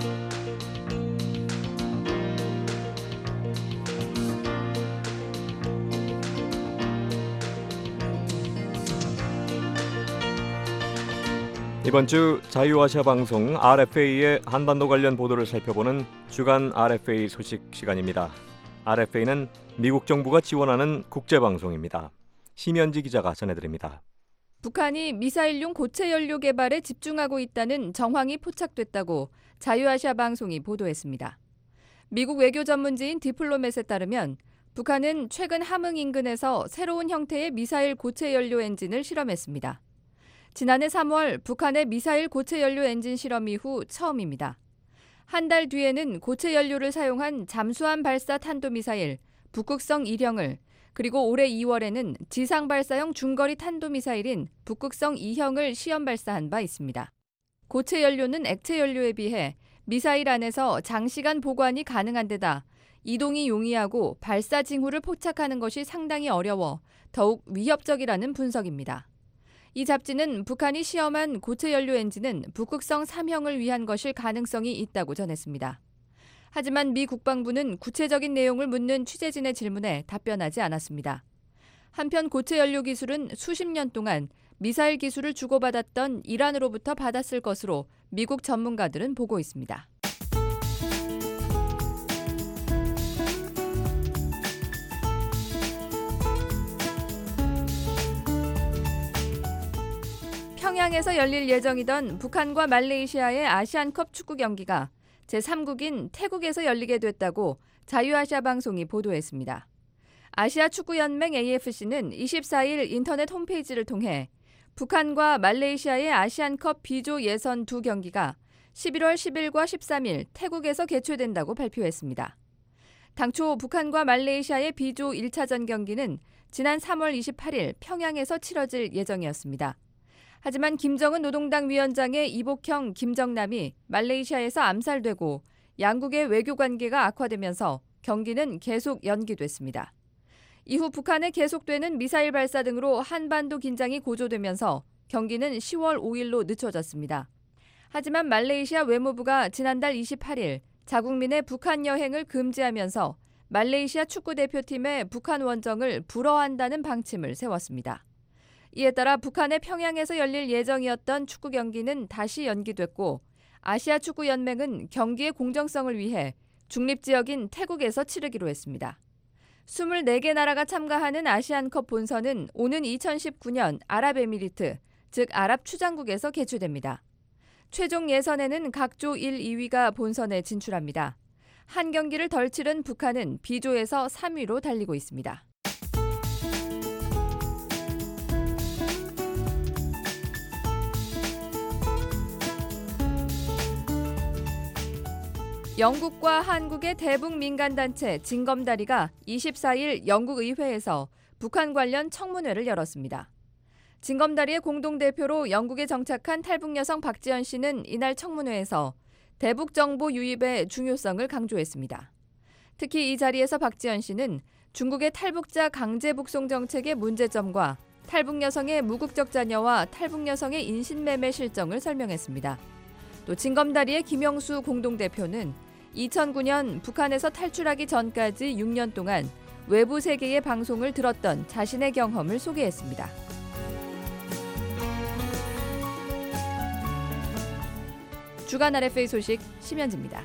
이번 주 자유아시아 방송 알에프에이의 한반도 관련 보도를 살펴보는 주간 알에프에이 소식 시간입니다. 알에프에이는 미국 정부가 지원하는 국제방송입니다. 심연지 기자가 전해드립니다. 북한이 미사일용 고체 연료 개발에 집중하고 있다는 정황이 포착됐다고 자유아시아 방송이 보도했습니다. 미국 외교 전문지인 디플로맷에 따르면 북한은 최근 함흥 인근에서 새로운 형태의 미사일 고체 연료 엔진을 실험했습니다. 지난해 삼월 북한의 미사일 고체 연료 엔진 실험 이후 처음입니다. 한 달 뒤에는 고체 연료를 사용한 잠수함 발사 탄도미사일 북극성 일형을, 그리고 올해 이월에는 지상 발사형 중거리 탄도미사일인 북극성 이형을 시험 발사한 바 있습니다. 고체 연료는 액체 연료에 비해 미사일 안에서 장시간 보관이 가능한 데다 이동이 용이하고 발사 징후를 포착하는 것이 상당히 어려워 더욱 위협적이라는 분석입니다. 이 잡지는 북한이 시험한 고체 연료 엔진은 북극성 삼형을 위한 것일 가능성이 있다고 전했습니다. 하지만 미 국방부는 구체적인 내용을 묻는 취재진의 질문에 답변하지 않았습니다. 한편 고체 연료 기술은 수십 년 동안 미사일 기술을 주고받았던 이란으로부터 받았을 것으로 미국 전문가들은 보고 있습니다. 평양에서 열릴 예정이던 북한과 말레이시아의 아시안컵 축구 경기가 제삼 국인 태국에서 열리게 됐다고 자유아시아 방송이 보도했습니다. 아시아 축구연맹 에이에프씨는 이십사일 인터넷 홈페이지를 통해 북한과 말레이시아의 아시안컵 B조 예선 두 경기가 십일월 십일과 십삼일 태국에서 개최된다고 발표했습니다. 당초 북한과 말레이시아의 B조 일 차전 경기는 지난 삼월 이십팔일 평양에서 치러질 예정이었습니다. 하지만 김정은 노동당 위원장의 이복형 김정남이 말레이시아에서 암살되고 양국의 외교 관계가 악화되면서 경기는 계속 연기됐습니다. 이후 북한에 계속되는 미사일 발사 등으로 한반도 긴장이 고조되면서 경기는 시월 오일로 늦춰졌습니다. 하지만 말레이시아 외무부가 지난달 이십팔일 자국민의 북한 여행을 금지하면서 말레이시아 축구대표팀의 북한 원정을 불허한다는 방침을 세웠습니다. 이에 따라 북한의 평양에서 열릴 예정이었던 축구 경기는 다시 연기됐고 아시아 축구연맹은 경기의 공정성을 위해 중립지역인 태국에서 치르기로 했습니다. 이십사 개 나라가 참가하는 아시안컵 본선은 오는 이천십구년 아랍에미리트, 즉 아랍 추장국에서 개최됩니다. 최종 예선에는 각 조 일, 이위가 본선에 진출합니다. 한 경기를 덜 치른 북한은 B조에서 삼위로 달리고 있습니다. 영국과 한국의 대북 민간단체 징검다리가 이십사일 영국 의회에서 북한 관련 청문회를 열었습니다. 징검다리의 공동대표로 영국에 정착한 탈북 여성 박지연 씨는 이날 청문회에서 대북 정보 유입의 중요성을 강조했습니다. 특히 이 자리에서 박지연 씨는 중국의 탈북자 강제 북송 정책의 문제점과 탈북 여성의 무국적 자녀와 탈북 여성의 인신매매 실정을 설명했습니다. 또 징검다리의 김영수 공동대표는 이천구년 북한에서 탈출하기 전까지 육 년 동안 외부 세계의 방송을 들었던 자신의 경험을 소개했습니다. 주간 알에프에이 소식 심현지입니다.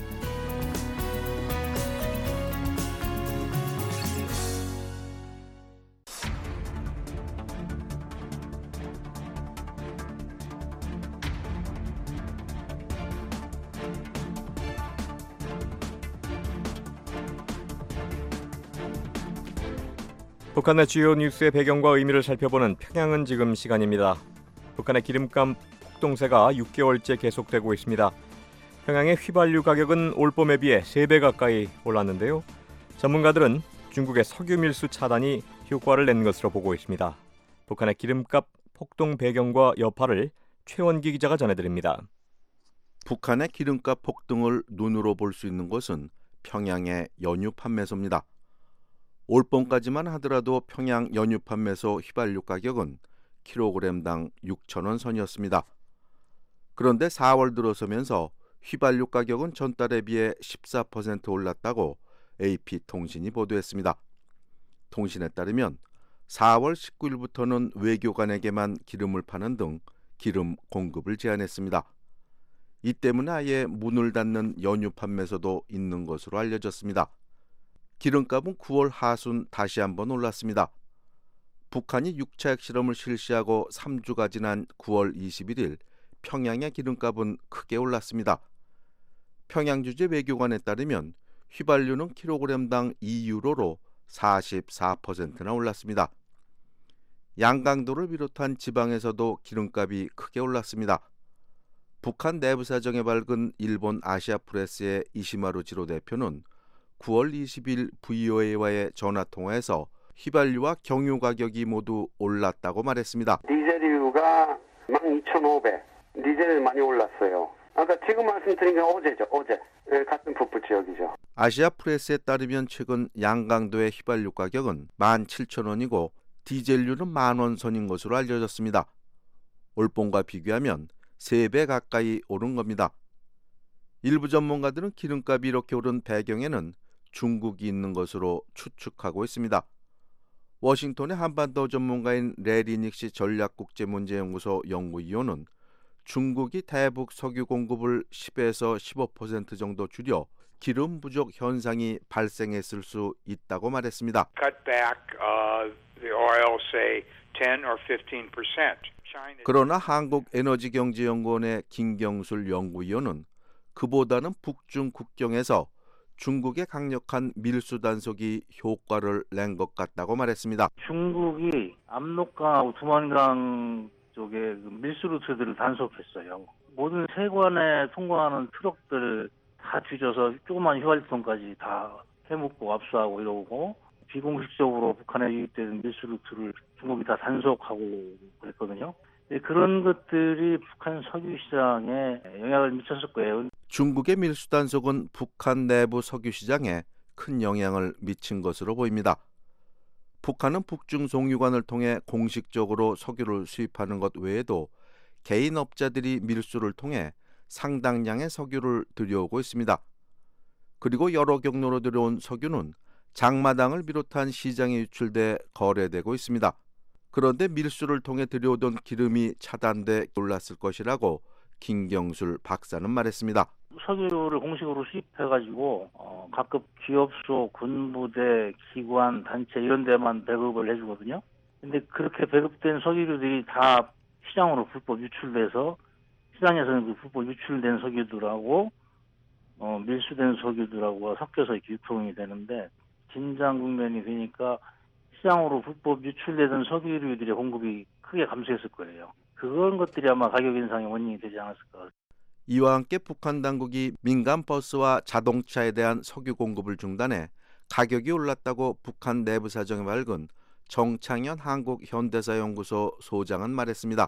북한의 주요 뉴스의 배경과 의미를 살펴보는 평양은 지금 시간입니다. 북한의 기름값 폭동세가 육 개월째 계속되고 있습니다. 평양의 휘발유 가격은 올 봄에 비해 세 배 가까이 올랐는데요. 전문가들은 중국의 석유 밀수 차단이 효과를 낸 것으로 보고 있습니다. 북한의 기름값 폭동 배경과 여파를 최원기 기자가 전해드립니다. 북한의 기름값 폭등을 눈으로 볼 수 있는 것은 평양의 연유 판매소입니다. 올 봄까지만 하더라도 평양 연유 판매소 휘발유 가격은 킬로그램당 육천 원 선이었습니다. 그런데 사월 들어서면서 휘발유 가격은 전달에 비해 십사 퍼센트 올랐다고 에이피통신이 보도했습니다. 통신에 따르면 사월 십구일부터는 외교관에게만 기름을 파는 등 기름 공급을 제한했습니다. 이 때문에 아예 문을 닫는 연유 판매소도 있는 것으로 알려졌습니다. 기름값은 구월 하순 다시 한번 올랐습니다. 북한이 육 차 핵실험을 실시하고 삼 주가 지난 구월 이십일일 평양의 기름값은 크게 올랐습니다. 평양주재 외교관에 따르면 휘발유는 킬로그램당 이 유로로 사십사 퍼센트나 올랐습니다. 양강도를 비롯한 지방에서도 기름값이 크게 올랐습니다. 북한 내부 사정에 밝은 일본 아시아프레스의 이시마루 지로 대표는 구월 이십일 브이오에이와의 전화통화에서 휘발유와 경유 가격이 모두 올랐다고 말했습니다. 디젤유가 만 이천오백, 디젤 많이 올랐어요. 아까 지금 말씀드린 게 어제죠, 어제. 네, 같은 북부 지역이죠. 아시아프레스에 따르면 최근 양강도의 휘발유 가격은 만 칠천 원이고 디젤유는 만 원 선인 것으로 알려졌습니다. 올봄과 비교하면 세 배 가까이 오른 겁니다. 일부 전문가들은 기름값이 이렇게 오른 배경에는 중국이 있는 것으로 추측하고 있습니다. 워싱턴의 한반도 전문가인 레리 닉시 전략국제문제연구소 연구위원은 중국이 대북 석유 공급을 십에서 십오 퍼센트 정도 줄여 기름 부족 현상이 발생했을 수 있다고 말했습니다. Cut back uh, the oil, say ten or fifteen percent. 그러나 한국에너지경제연구원의 김경술 연구위원은 그보다는 북중 국경에서 중국의 강력한 밀수 단속이 효과를 낸 것 같다고 말했습니다. 중국이 압록강하고 두만강 쪽에 밀수 루트들을 단속했어요. 모든 세관에 통과하는 트럭들을 다 뒤져서 조그만 휘발유통까지 다 해묵고 압수하고 이러고 비공식적으로 북한에 유입되는 밀수 루트를 중국이 다 단속하고 그랬거든요. 그런 것들이 북한 석유 시장에 영향을 미쳤을 거예요. 중국의 밀수 단속은 북한 내부 석유 시장에 큰 영향을 미친 것으로 보입니다. 북한은 북중 송유관을 통해 공식적으로 석유를 수입하는 것 외에도 개인 업자들이 밀수를 통해 상당량의 석유를 들여오고 있습니다. 그리고 여러 경로로 들여온 석유는 장마당을 비롯한 시장에 유출돼 거래되고 있습니다. 그런데 밀수를 통해 들여오던 기름이 차단돼 올랐을 것이라고 김경술 박사는 말했습니다. 석유를 공식으로 수입해가지고 어, 각급 기업소, 군부대, 기관, 단체 이런 데만 배급을 해주거든요. 근데 그렇게 배급된 석유들이 다 시장으로 불법 유출돼서 시장에서는 그 불법 유출된 석유들하고 어, 밀수된 석유들하고 섞여서 이렇게 유통이 되는데 긴장 국면이 되니까 시장으로 불법 유출되던 석유류들의 공급이 크게 감소했을 거예요. 그런 것들이 아마 가격 인상의 원인이 되지 않았을까. 이와 함께 북한 당국이 민간 버스와 자동차에 대한 석유 공급을 중단해 가격이 올랐다고 북한 내부 사정이 밝은 정창현 한국현대사연구소 소장은 말했습니다.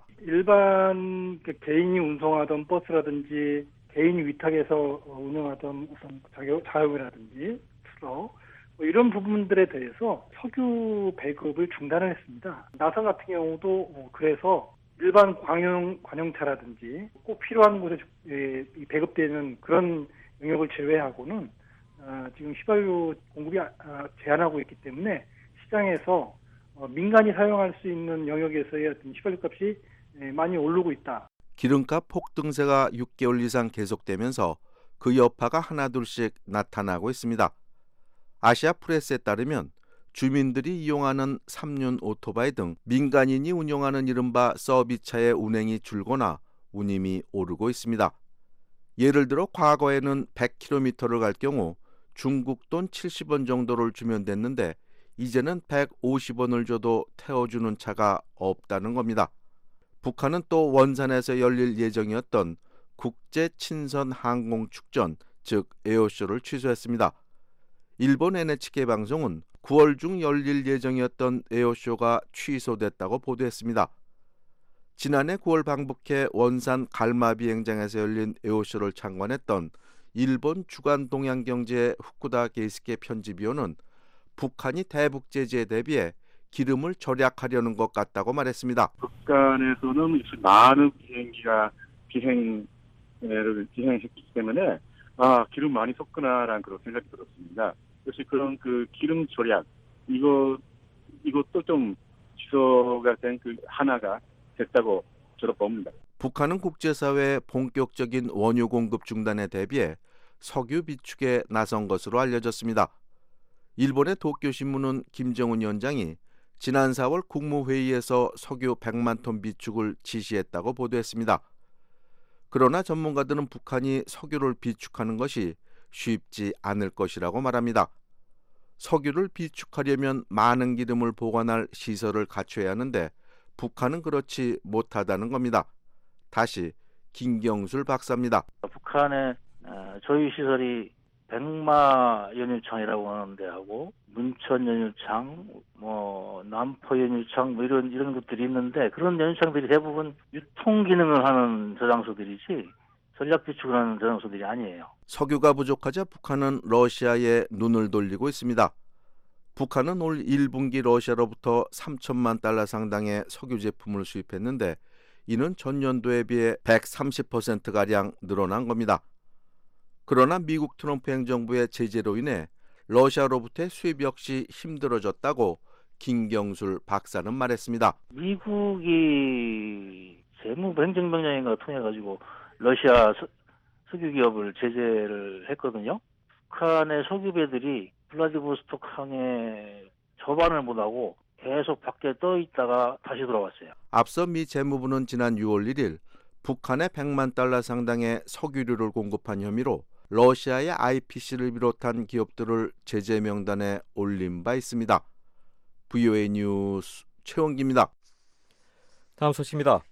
일반 개인이 운송하던 버스라든지 개인 위탁에서 운영하던 어떤 자영이라든지 트럭 뭐 이런 부분들에 대해서 석유 배급을 중단을 했습니다. 나선 같은 경우도 그래서 일반 관용, 관용차라든지 꼭 필요한 곳에 배급되는 그런 영역을 제외하고는 어, 지금 휘발유 공급이 아, 제한하고 있기 때문에 시장에서 어, 민간이 사용할 수 있는 영역에서의 어떤 휘발유 값이 많이 오르고 있다. 기름값 폭등세가 육 개월 이상 계속되면서 그 여파가 하나둘씩 나타나고 있습니다. 아시아 프레스에 따르면 주민들이 이용하는 삼륜 오토바이 등 민간인이 운영하는 이른바 서비스차의 운행이 줄거나 운임이 오르고 있습니다. 예를 들어 과거에는 백 킬로미터를 갈 경우 중국 돈 칠십 원 정도를 주면 됐는데 이제는 백오십 원을 줘도 태워주는 차가 없다는 겁니다. 북한은 또 원산에서 열릴 예정이었던 국제 친선 항공 축전, 즉 에어쇼를 취소했습니다. 일본 엔에이치케이 방송은 구월 중 열릴 예정이었던 에어쇼가 취소됐다고 보도했습니다. 지난해 구월 방북해 원산 갈마 비행장에서 열린 에어쇼를 참관했던 일본 주간 동양경제 후쿠다 게이스케 편집위원은 북한이 대북 제재에 대비해 기름을 절약하려는 것 같다고 말했습니다. 북한에서는 많은 비행기가 비행을 비행했기 때문에 아 기름 많이 썼구나라는 그런 생각이 들었습니다. 역시 그런 그 기름 절약 이거 이것도 좀 취소가 된 그 하나가 됐다고 저도 봅니다. 북한은 국제사회의 본격적인 원유 공급 중단에 대비해 석유 비축에 나선 것으로 알려졌습니다. 일본의 도쿄신문은 김정은 위원장이 지난 사월 국무회의에서 석유 백만 톤 비축을 지시했다고 보도했습니다. 그러나 전문가들은 북한이 석유를 비축하는 것이 쉽지 않을 것이라고 말합니다. 석유를 비축하려면 많은 기름을 보관할 시설을 갖춰야 하는데 북한은 그렇지 못하다는 겁니다. 다시 김경술 박사입니다. 북한의 조유 시설이 백마 연유창이라고 하는 데하고 문천 연유창, 뭐 남포 연유창 뭐 이런 이런 것들이 있는데 그런 연유창들이 대부분 유통 기능을 하는 저장소들이지 전략 비축을 하는 저장소들이 아니에요. 석유가 부족하자 북한은 러시아에 눈을 돌리고 있습니다. 북한은 올 일 분기 러시아로부터 삼천만 달러 상당의 석유 제품을 수입했는데 이는 전년도에 비해 백삼십 퍼센트가량 늘어난 겁니다. 그러나 미국 트럼프 행정부의 제재로 인해 러시아로부터의 수입 역시 힘들어졌다고 김경술 박사는 말했습니다. 미국이 재무부 행정병장인가 통해가지고 러시아 서, 석유 기업을 제재를 했거든요. 북한의 석유배들이 블라디보스토크 항에 접안을 못하고 계속 밖에 떠 있다가 다시 돌아왔어요. 앞서 미 재무부는 지난 유월 일일 북한에 백만 달러 상당의 석유류를 공급한 혐의로 러시아의 아이피씨를 비롯한 기업들을 제재 명단에 올린 바 있습니다. 브이오에이 뉴스 최원기입니다. 다음 소식입니다.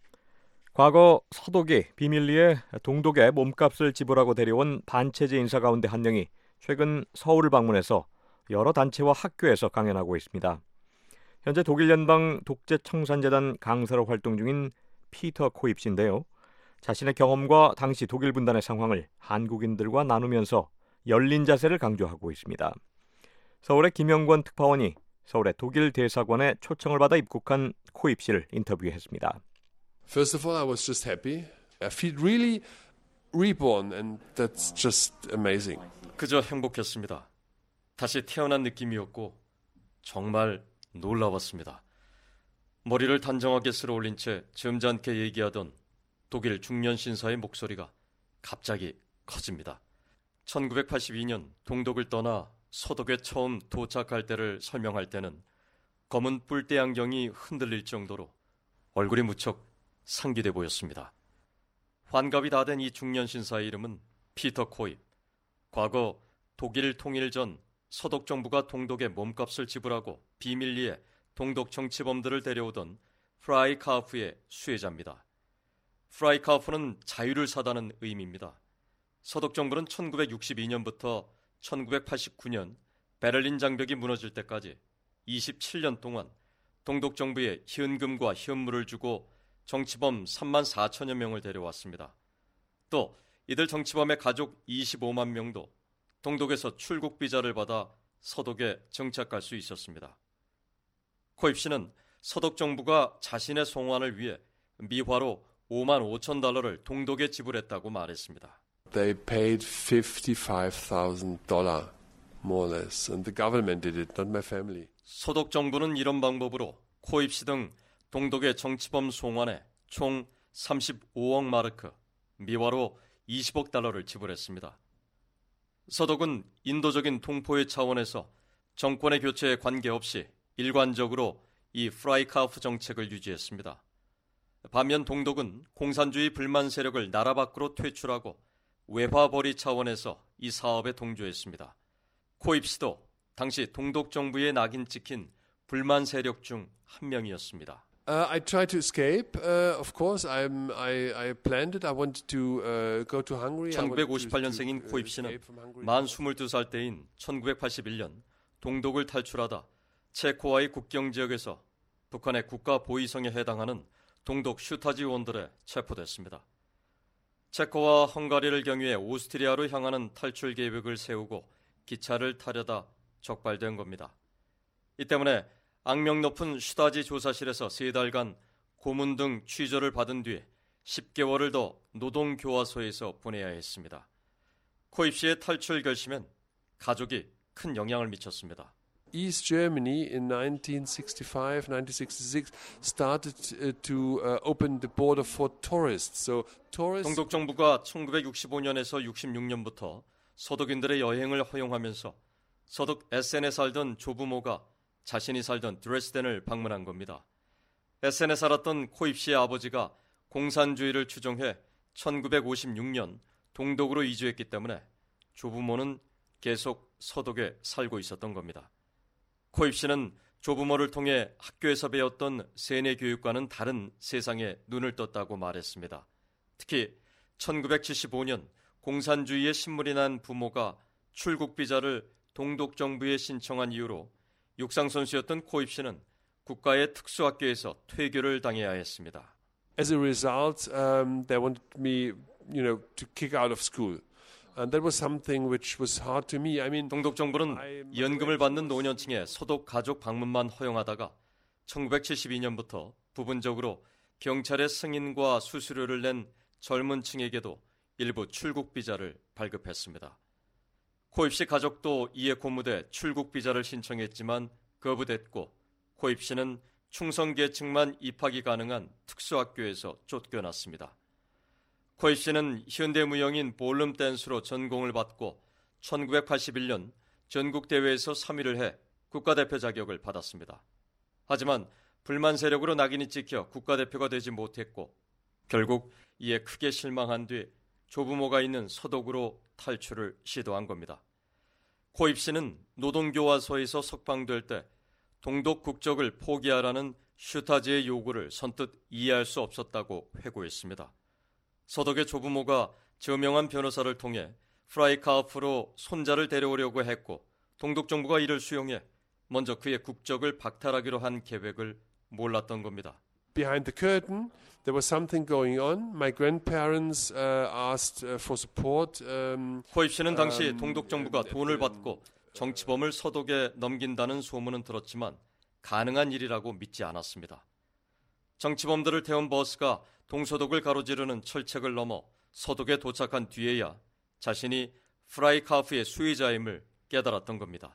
과거 서독이 비밀리에 동독에 몸값을 지불하고 데려온 반체제 인사 가운데 한 명이 최근 서울을 방문해서 여러 단체와 학교에서 강연하고 있습니다. 현재 독일 연방 독재청산재단 강사로 활동 중인 피터 코입 씨인데요. 자신의 경험과 당시 독일 분단의 상황을 한국인들과 나누면서 열린 자세를 강조하고 있습니다. 서울의 김영권 특파원이 서울의 독일 대사관에 초청을 받아 입국한 코입 씨를 인터뷰했습니다. First of all, I was just happy. I feel really reborn, and that's just amazing. 그저 행복했습니다. 다시 태어난 느낌이었고 정말 놀라웠습니다. 머리를 단정하게 쓸어 올린 채 점잖게 얘기하던 독일 중년 신사의 목소리가 갑자기 커집니다. 천구백팔십이 년 동독을 떠나 서독에 처음 도착할 때를 설명할 때는 검은 뿔대 안경이 흔들릴 정도로 얼굴이 무척 상기돼 보였습니다. 환갑이 다 된 이 중년 신사의 이름은 피터 코입. 과거 독일 통일 전 서독 정부가 동독에 몸값을 지불하고 비밀리에 동독 정치범들을 데려오던 프라이카우프의 수혜자입니다. 프라이카우프는 자유를 사다는 의미입니다. 서독 정부는 천구백육십이 년부터 천구백팔십구 년 베를린 장벽이 무너질 때까지 이십칠 년 동안 동독 정부에 현금과 현물을 주고 정치범 삼만 사천여 명을 데려왔습니다. 또 이들 정치범의 가족 이십오만 명도 동독에서 출국 비자를 받아 서독에 정착할 수 있었습니다. 코입 씨는 서독 정부가 자신의 송환을 위해 미화로 오만 오천 달러를 동독에 지불했다고 말했습니다. They paid fifty-five thousand dollars, more or less, and the government did it, not my family. 서독 정부는 이런 방법으로 코입 씨 등 동독의 정치범 송환에 총 삼십오억 마르크, 미화로 이십억 달러를 지불했습니다. 서독은 인도적인 통포의 차원에서 정권의 교체에 관계없이 일관적으로 이 프라이카우프 정책을 유지했습니다. 반면 동독은 공산주의 불만 세력을 나라 밖으로 퇴출하고 외화벌이 차원에서 이 사업에 동조했습니다. 코입 씨도 당시 동독 정부에 낙인 찍힌 불만 세력 중 한 명이었습니다. Uh, I tried to escape. Uh, of course, I'm, I, I planned it. I wanted to uh, go to Hungary. 천구백오십팔 년생인 코입 씨는 만 스물두 살 때인 천구백팔십일 년 동독을 탈출하다 체코와의 국경 지역에서 북한의 국가 보위성에 해당하는 동독 슈타지원들에 체포됐습니다. 체코와 헝가리를 경유해 오스트리아로 향하는 탈출 계획을 세우고 기차를 타려다 적발된 겁니다. 이 때문에 악명 높은 슈타지 조사실에서 세 달간 고문 등 취조를 받은 뒤에 십 개월을 더 노동교화소에서 보내야 했습니다. 코입 씨의 탈출 결심엔 가족이 큰 영향을 미쳤습니다. East Germany in nineteen sixty-five, nineteen sixty-six started to uh, open the border for tourists. So tourists. 동독 정부가 천구백육십오 년에서 육십육 년부터 서독인들의 여행을 허용하면서 서독 에센에 살던 조부모가 자신이 살던 드레스덴을 방문한 겁니다. 에센에 살았던 코입 씨의 아버지가 공산주의를 추종해 천구백오십육 년 동독으로 이주했기 때문에 조부모는 계속 서독에 살고 있었던 겁니다. 코입 씨는 조부모를 통해 학교에서 배웠던 세뇌 교육과는 다른 세상에 눈을 떴다고 말했습니다. 특히 천구백칠십오 년 공산주의에 신물이 난 부모가 출국 비자를 동독 정부에 신청한 이유로 육상선수였던 코입 씨는 국가의 특수학교에서 퇴교를 당해야 했습니다. As a result, um, they wanted me, you know, to kick out of school. And that was something which was hard to me. I mean, 동독 정부는 연금을 받는 노년층의 서독 가족 방문만 허용하다가 천구백칠십이 년부터 부분적으로 경찰의 승인과 수수료를 낸 젊은 층에게도 일부 출국 비자를 발급했습니다. 코입 씨 가족도 이에 고무돼 출국 비자를 신청했지만 거부됐고 코입 씨는 충성 계층만 입학이 가능한 특수학교에서 쫓겨났습니다. 코입 씨는 현대무용인 볼룸 댄스로 전공을 받고 천구백팔십일 년 전국대회에서 삼 위를 해 국가대표 자격을 받았습니다. 하지만 불만 세력으로 낙인이 찍혀 국가대표가 되지 못했고 결국 이에 크게 실망한 뒤 조부모가 있는 서독으로 탈출을 시도한 겁니다. 코입 씨는 노동교화소에서 석방될 때 동독 국적을 포기하라는 슈타즈의 요구를 선뜻 이해할 수 없었다고 회고했습니다. 서독의 조부모가 저명한 변호사를 통해 프라이카우프로 손자를 데려오려고 했고 동독 정부가 이를 수용해 먼저 그의 국적을 박탈하기로 한 계획을 몰랐던 겁니다. Behind the curtain, there was something going on. My grandparents uh, asked uh, for support. Um, 코입 씨는 당시 um, 동독 정부가 돈을 받고 정치범을 서독에 넘긴다는 소문은 들었지만 가능한 일이라고 믿지 않았습니다. 정치범들을 태운 버스가 동서독을 가로지르는 철책을 넘어 서독에 도착한 뒤에야 자신이 프라이카우프의 수혜자임을 깨달았던 겁니다.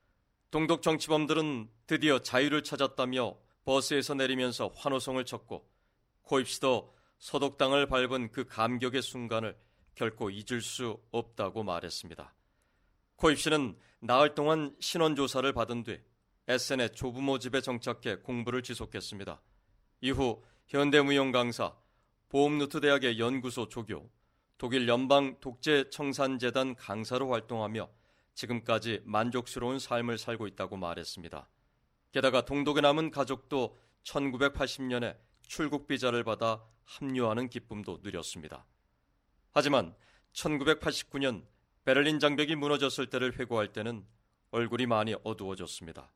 동독 정치범들은 드디어 자유를 찾았다며 버스에서 내리면서 환호성을 쳤고 코입 씨도 서독당을 밟은 그 감격의 순간을 결코 잊을 수 없다고 말했습니다. 코입 씨는 나흘 동안 신원조사를 받은 뒤 에센의 조부모 집에 정착해 공부를 지속했습니다. 이후 현대무용 강사, 보험누트 대학의 연구소 조교, 독일 연방 독재청산재단 강사로 활동하며 지금까지 만족스러운 삶을 살고 있다고 말했습니다. 게다가 동독에 남은 가족도 천구백팔십 년에 출국 비자를 받아 합류하는 기쁨도 누렸습니다. 하지만 천구백팔십구 년 베를린 장벽이 무너졌을 때를 회고할 때는 얼굴이 많이 어두워졌습니다.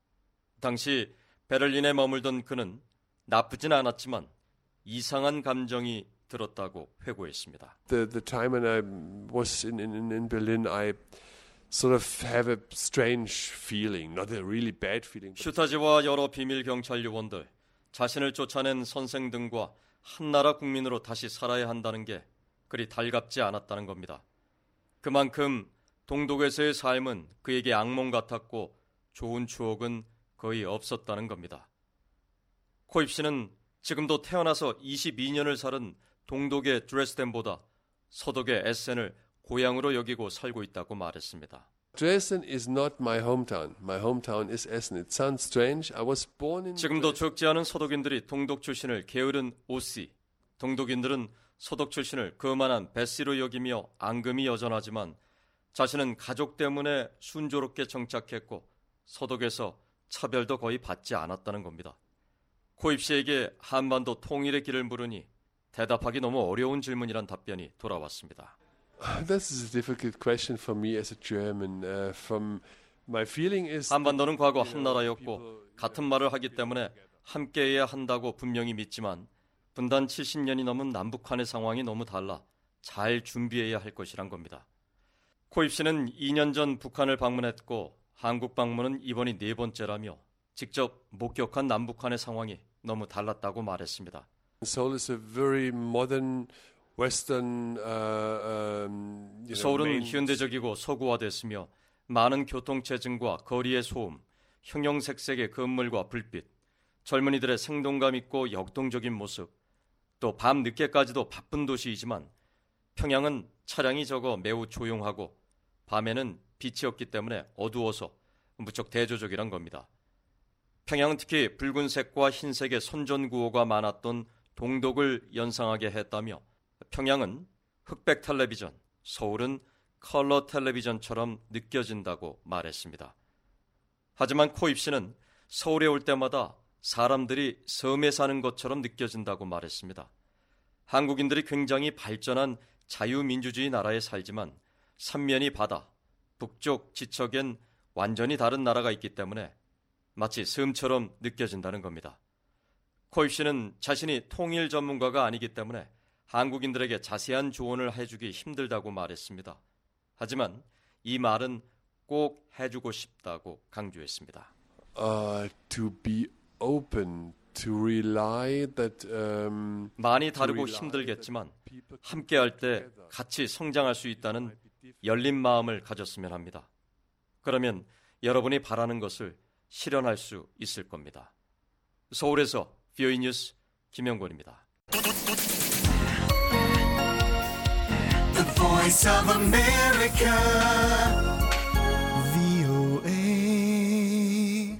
당시 베를린에 머물던 그는 나쁘진 않았지만 이상한 감정이 들었다고 회고했습니다. The the time when I was in in in Berlin, I sort of have a strange feeling, not a really bad feeling. 슈타즈와 여러 비밀 경찰 요원들, 자신을 쫓아낸 선생 등과 한나라 국민으로 다시 살아야 한다는 게 그리 달갑지 않았다는 겁니다. 그만큼 동독에서의 삶은 그에게 악몽 같았고 좋은 추억은 거의 없었다는 겁니다. 코입 씨는 지금도 태어나서 이십이 년을 살은 동독의 드레스덴보다 서독의 에센을 고향으로 여기고 살고 있다고 말했습니다. Dresden is not my hometown. My hometown is Essen. It sounds strange. I was born in 지금도 적지 않은 서독인들이 동독 출신을 게으른 오씨, 동독인들은 서독 출신을 거만한 베시로 여기며 앙금이 여전하지만 자신은 가족 때문에 순조롭게 정착했고 서독에서 차별도 거의 받지 않았다는 겁니다. 코입 씨에게 한반도 통일의 길을 물으니 대답하기 너무 어려운 질문이란 답변이 돌아왔습니다. This is a difficult question for me as a German. Uh, from my feeling is 한반도는 과거 한나라였고 같은 말을 하기 때문에 함께해야 한다고 분명히 믿지만 분단 칠십 년이 넘은 남북한의 상황이 너무 달라 잘 준비해야 할 것이란 겁니다. 코입 씨는 이 년 전 북한을 방문했고 한국 방문은 이번이 네 번째라며 직접 목격한 남북한의 상황이 너무 달랐다고 말했습니다. Seoul is a very modern Western. Uh, um, you know, 서울은 main... 현대적이고 서구화됐으며 많은 교통체증과 거리의 소음, 형형색색의 건물과 불빛, 젊은이들의 생동감 있고 역동적인 모습, 또 밤 늦게까지도 바쁜 도시이지만 평양은 차량이 적어 매우 조용하고 밤에는 빛이 없기 때문에 어두워서 무척 대조적이란 겁니다. 평양은 특히 붉은색과 흰색의 선전구호가 많았던 동독을 연상하게 했다며 평양은 흑백 텔레비전, 서울은 컬러 텔레비전처럼 느껴진다고 말했습니다. 하지만 코입 씨는 서울에 올 때마다 사람들이 섬에 사는 것처럼 느껴진다고 말했습니다. 한국인들이 굉장히 발전한 자유민주주의 나라에 살지만 삼면이 바다, 북쪽 지척엔 완전히 다른 나라가 있기 때문에 마치 섬처럼 느껴진다는 겁니다. 코입 씨는 자신이 통일 전문가가 아니기 때문에 한국인들에게 자세한 조언을 해주기 힘들다고 말했습니다. 하지만 이 말은 꼭 해주고 싶다고 강조했습니다. Uh, to be open, to rely that, um, 많이 다르고 힘들겠지만 함께할 때 같이 성장할 수 있다는 열린 마음을 가졌으면 합니다. 그러면 여러분이 바라는 것을 실현할 수 있을 겁니다. 서울에서 비오이 뉴스 김영권입니다. The Voice of America, 브이오에이.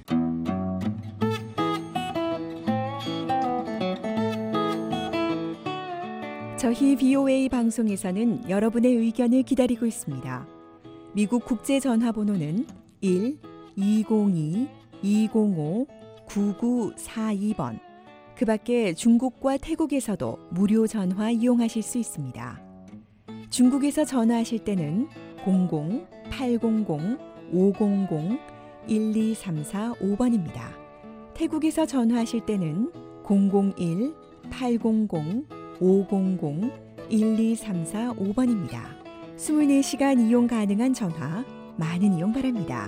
저희 브이오에이 방송에서는 여러분의 의견을 기다리고 있습니다. 미국 국제 전화번호는 일 이공이 이공오 구구사이 번. 그 밖에 중국과 태국에서도 무료 전화 이용하실 수 있습니다. 중국에서 전화하실 때는 공공 팔공공 오공공 일이삼사오 번입니다. 태국에서 전화하실 때는 공공일 팔공공 오공공 일이삼사오 번입니다. 이십사 시간 이용 가능한 전화 많은 이용 바랍니다.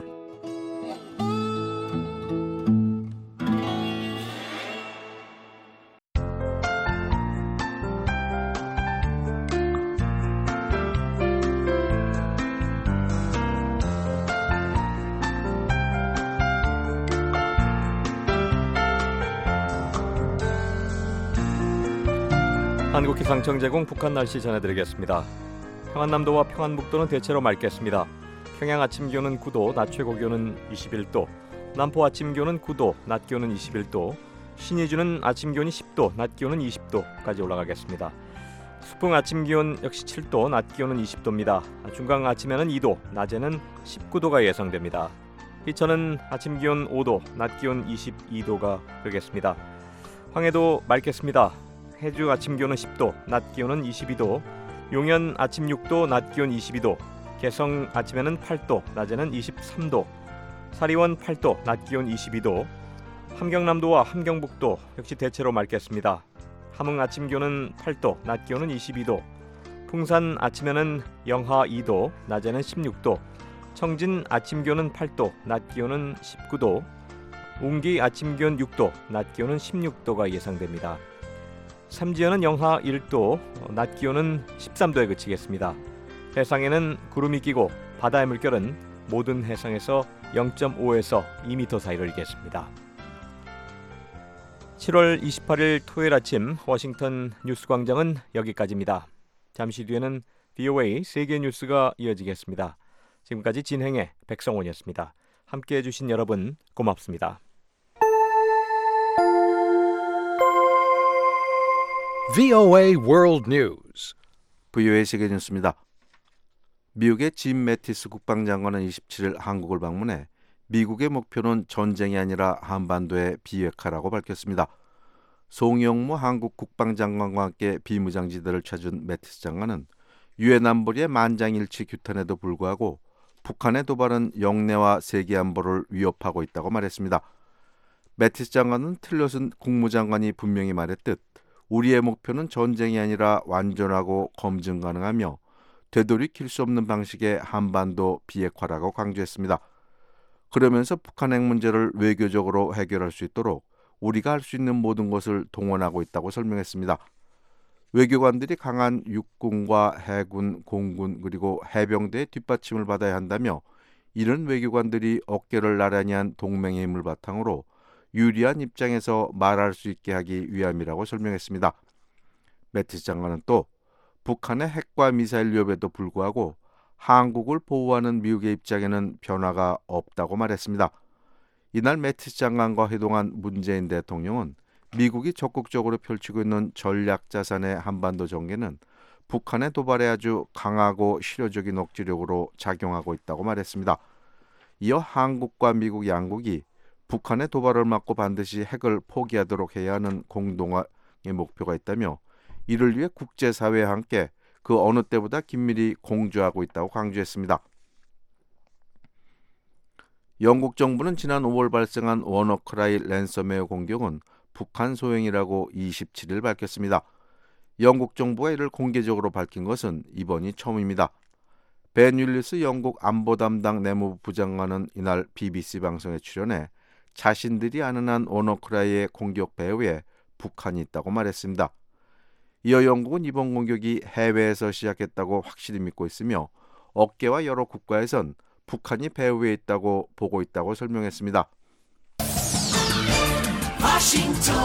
한국기상청 제공 북한 날씨 전해드리겠습니다. 평안남도와 평안북도는 대체로 맑겠습니다. 평양 아침 기온은 구 도, 낮 최고 기온은 이십일 도, 남포 아침 기온은 구 도, 낮 기온은 이십일 도, 신의주는 아침 기온이 십 도, 낮 기온은 이십 도까지 올라가겠습니다. 수풍 아침 기온 역시 칠 도, 낮 기온은 이십 도입니다. 중강 아침에는 이 도, 낮에는 십구 도가 예상됩니다. 희천은 아침 기온 오 도, 낮 기온 이십이 도가 되겠습니다. 황해도 맑겠습니다. 해주 아침 기온은 십 도, 낮 기온은 이십이 도, 용현 아침 육 도, 낮 기온 이십이 도, 개성 아침에는 팔 도, 낮에는 이십삼 도, 사리원 팔 도, 낮 기온 이십이 도, 함경남도와 함경북도 역시 대체로 맑겠습니다. 함흥 아침 기온은 팔 도, 낮 기온은 이십이 도, 풍산 아침에는 영하 이 도, 낮에는 십육 도, 청진 아침 기온은 팔 도, 낮 기온은 십구 도, 웅기 아침 기온 육 도, 낮 기온은 십육 도가 예상됩니다. 삼지연은 영하 일 도, 낮 기온은 십삼 도에 그치겠습니다. 해상에는 구름이 끼고 바다의 물결은 모든 해상에서 영 점 오에서 이 미터 사이를 일겠습니다. 칠월 이십팔일 토요일 아침 워싱턴 뉴스광장은 여기까지입니다. 잠시 뒤에는 브이오에이 세계 뉴스가 이어지겠습니다. 지금까지 진행의 백성원이었습니다. 함께해 주신 여러분 고맙습니다. 브이오에이 World News. 브이오에이 세계 뉴스입니다. 미국의 짐 매티스 국방장관은 이십칠일 한국을 방문해 미국의 목표는 전쟁이 아니라 한반도의 비핵화라고 밝혔습니다. 송영무 한국 국방장관과 함께 비무장지대를 찾은 매티스 장관은 유엔 안보리의 만장일치 규탄에도 불구하고 북한의 도발은 영내와 세계 안보를 위협하고 있다고 말했습니다. 매티스 장관은 틸러슨 국무장관이 분명히 말했듯 우리의 목표는 전쟁이 아니라 완전하고 검증 가능하며 되돌이킬 수 없는 방식의 한반도 비핵화라고 강조했습니다. 그러면서 북한 핵 문제를 외교적으로 해결할 수 있도록 우리가 할 수 있는 모든 것을 동원하고 있다고 설명했습니다. 외교관들이 강한 육군과 해군, 공군 그리고 해병대의 뒷받침을 받아야 한다며 이런 외교관들이 어깨를 나란히 한 동맹의 힘을 바탕으로 유리한 입장에서 말할 수 있게 하기 위함이라고 설명했습니다. 매티스 장관은 또 북한의 핵과 미사일 위협에도 불구하고 한국을 보호하는 미국의 입장에는 변화가 없다고 말했습니다. 이날 매티스 장관과 회동한 문재인 대통령은 미국이 적극적으로 펼치고 있는 전략자산의 한반도 전개는 북한의 도발에 아주 강하고 실효적인 억지력으로 작용하고 있다고 말했습니다. 이어 한국과 미국 양국이 북한의 도발을 막고 반드시 핵을 포기하도록 해야 하는 공동의 목표가 있다며 이를 위해 국제사회와 함께 그 어느 때보다 긴밀히 공조하고 있다고 강조했습니다. 영국 정부는 지난 오월 발생한 워너크라이 랜섬웨어 공격은 북한 소행이라고 이십칠일 밝혔습니다. 영국 정부가 이를 공개적으로 밝힌 것은 이번이 처음입니다. 벤 윌리스 영국 안보 담당 내무부 부장관은 이날 비비씨 방송에 출연해 자신들이 아는 한 워너크라이의 공격 배후에 북한이 있다고 말했습니다. 이어 영국은 이번 공격이 해외에서 시작했다고 확실히 믿고 있으며 업계와 여러 국가에선 북한이 배후에 있다고 보고 있다고 설명했습니다. 워싱턴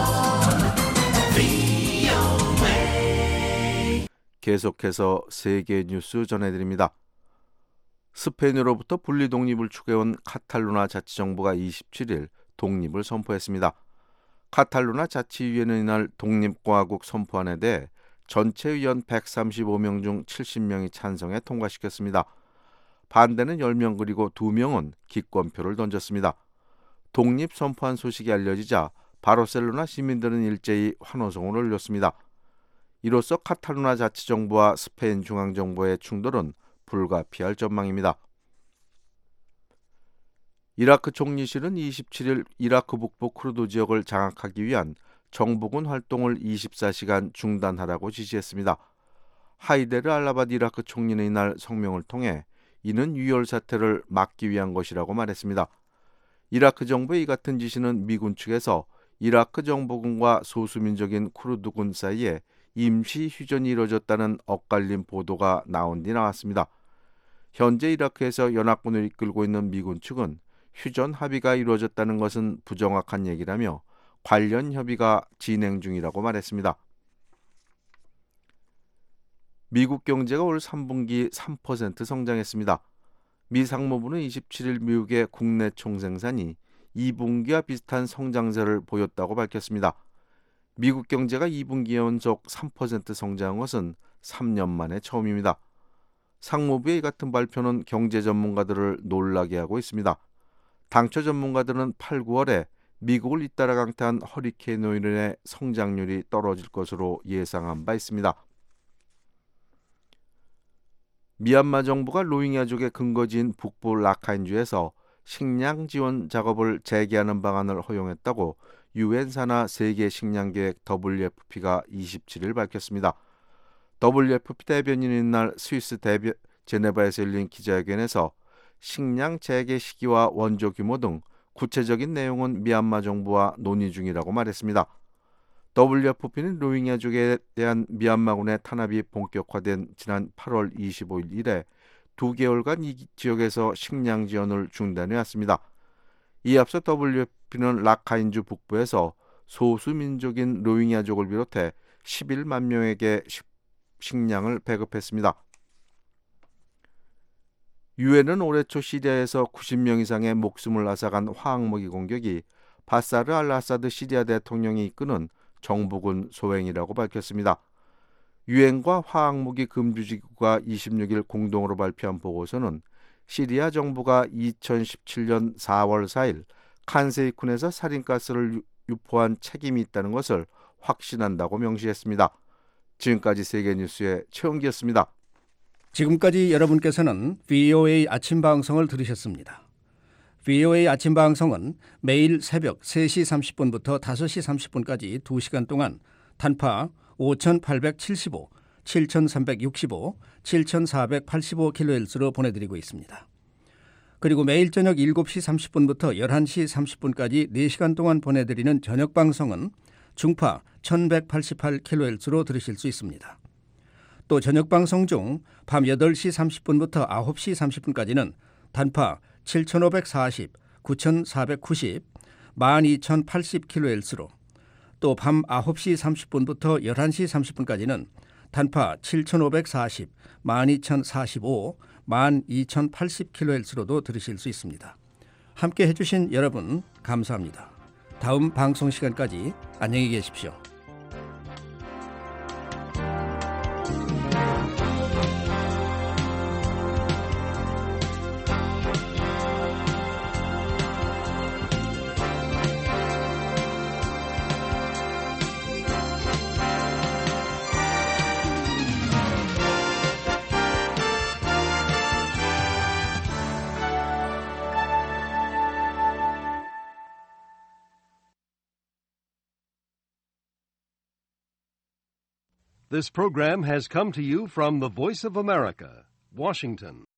브이오에이 계속해서 세계 뉴스 전해드립니다. 스페인으로부터 분리 독립을 추구해온 카탈루나 자치정부가 이십칠일 독립을 선포했습니다. 카탈루나 자치위원회는 이날 독립공화국 선포안에 대해 전체 의원 백삼십오 명 중 칠십 명이 찬성해 통과시켰습니다. 반대는 열 명 그리고 두 명은 기권표를 던졌습니다. 독립 선포안 소식이 알려지자 바르셀로나 시민들은 일제히 환호성을 올렸습니다. 이로써 카탈루나 자치정부와 스페인 중앙정부의 충돌은 불가피할 전망입니다. 이라크 총리실은 이십칠일 이라크 북부 쿠르드 지역을 장악하기 위한 정부군 활동을 이십사 시간 중단하라고 지시했습니다. 하이데르 알라바드 이라크 총리는 이날 성명을 통해 이는 유혈 사태를 막기 위한 것이라고 말했습니다. 이라크 정부의 이 같은 지시는 미군 측에서 이라크 정부군과 소수민족인 쿠르드군 사이에 임시 휴전이 이뤄졌다는 엇갈린 보도가 나온 뒤 나왔습니다. 현재 이라크에서 연합군을 이끌고 있는 미군 측은 휴전 합의가 이루어졌다는 것은 부정확한 얘기라며 관련 협의가 진행 중이라고 말했습니다. 미국 경제가 올 삼 분기 삼 퍼센트 성장했습니다. 미 상무부는 이십칠일 미국의 국내 총생산이 이 분기와 비슷한 성장세를 보였다고 밝혔습니다. 미국 경제가 이 분기 연속 삼 퍼센트 성장한 것은 삼 년 만에 처음입니다. 상무부의 이 같은 발표는 경제 전문가들을 놀라게 하고 있습니다. 당초 전문가들은 팔, 구월에 미국을 잇따라 강타한 허리케인으로 인해 성장률이 떨어질 것으로 예상한 바 있습니다. 미얀마 정부가 로힝야족의 근거지인 북부 라카인주에서 식량 지원 작업을 재개하는 방안을 허용했다고 유엔 산하 세계 식량계획 더블유에프피가 이십칠일 밝혔습니다. 더블유에프피 대변인은 이날 스위스 대변, 제네바에서 열린 기자회견에서 식량 재개 시기와 원조 규모 등 구체적인 내용은 미얀마 정부와 논의 중이라고 말했습니다. 더블유에프피는 로힝야족에 대한 미얀마군의 탄압이 본격화된 지난 팔월 이십오일 이래 두 개월간 이 지역에서 식량 지원을 중단해왔습니다. 이에 앞서 더블유에프피는 라카인주 북부에서 소수민족인 로힝야족을 비롯해 십일만 명에게 식량을 배급했습니다. 유엔은 올해 초 시리아에서 구십 명 이상의 목숨을 앗아간 화학무기 공격이 바사르 알아사드 시리아 대통령이 이끄는 정부군 소행이라고 밝혔습니다. 유엔과 화학무기 금주기구가 이십육일 공동으로 발표한 보고서는 시리아 정부가 이천십칠년 사월 사일 칸세이쿤에서 살인가스를 유포한 책임이 있다는 것을 확신한다고 명시했습니다. 지금까지 세계뉴스의 최은기였습니다. 지금까지 여러분께서는 브이오에이 아침 방송을 들으셨습니다. 브이오에이 아침 방송은 매일 새벽 세 시 삼십 분부터 다섯 시 삼십 분까지 두 시간 동안 단파 오천팔백칠십오, 칠천삼백육십오, 칠천사백팔십오 킬로헤르츠로 보내드리고 있습니다. 그리고 매일 저녁 일곱 시 삼십 분부터 열한 시 삼십 분까지 네 시간 동안 보내드리는 저녁 방송은 중파 천백팔십팔 킬로헤르츠로 들으실 수 있습니다. 또 저녁 방송 중 밤 여덟 시 삼십 분부터 아홉 시 삼십 분까지는 단파 칠천오백사십, 구천사백구십, 만 이천팔십 킬로헤르츠로 또 밤 아홉 시 삼십 분부터 열한 시 삼십 분까지는 단파 칠천오백사십, 만 이천사십오, 만 이천팔십 킬로헤르츠로도 들으실 수 있습니다. 함께 해주신 여러분 감사합니다. 다음 방송 시간까지 안녕히 계십시오. This program has come to you from the Voice of America, Washington.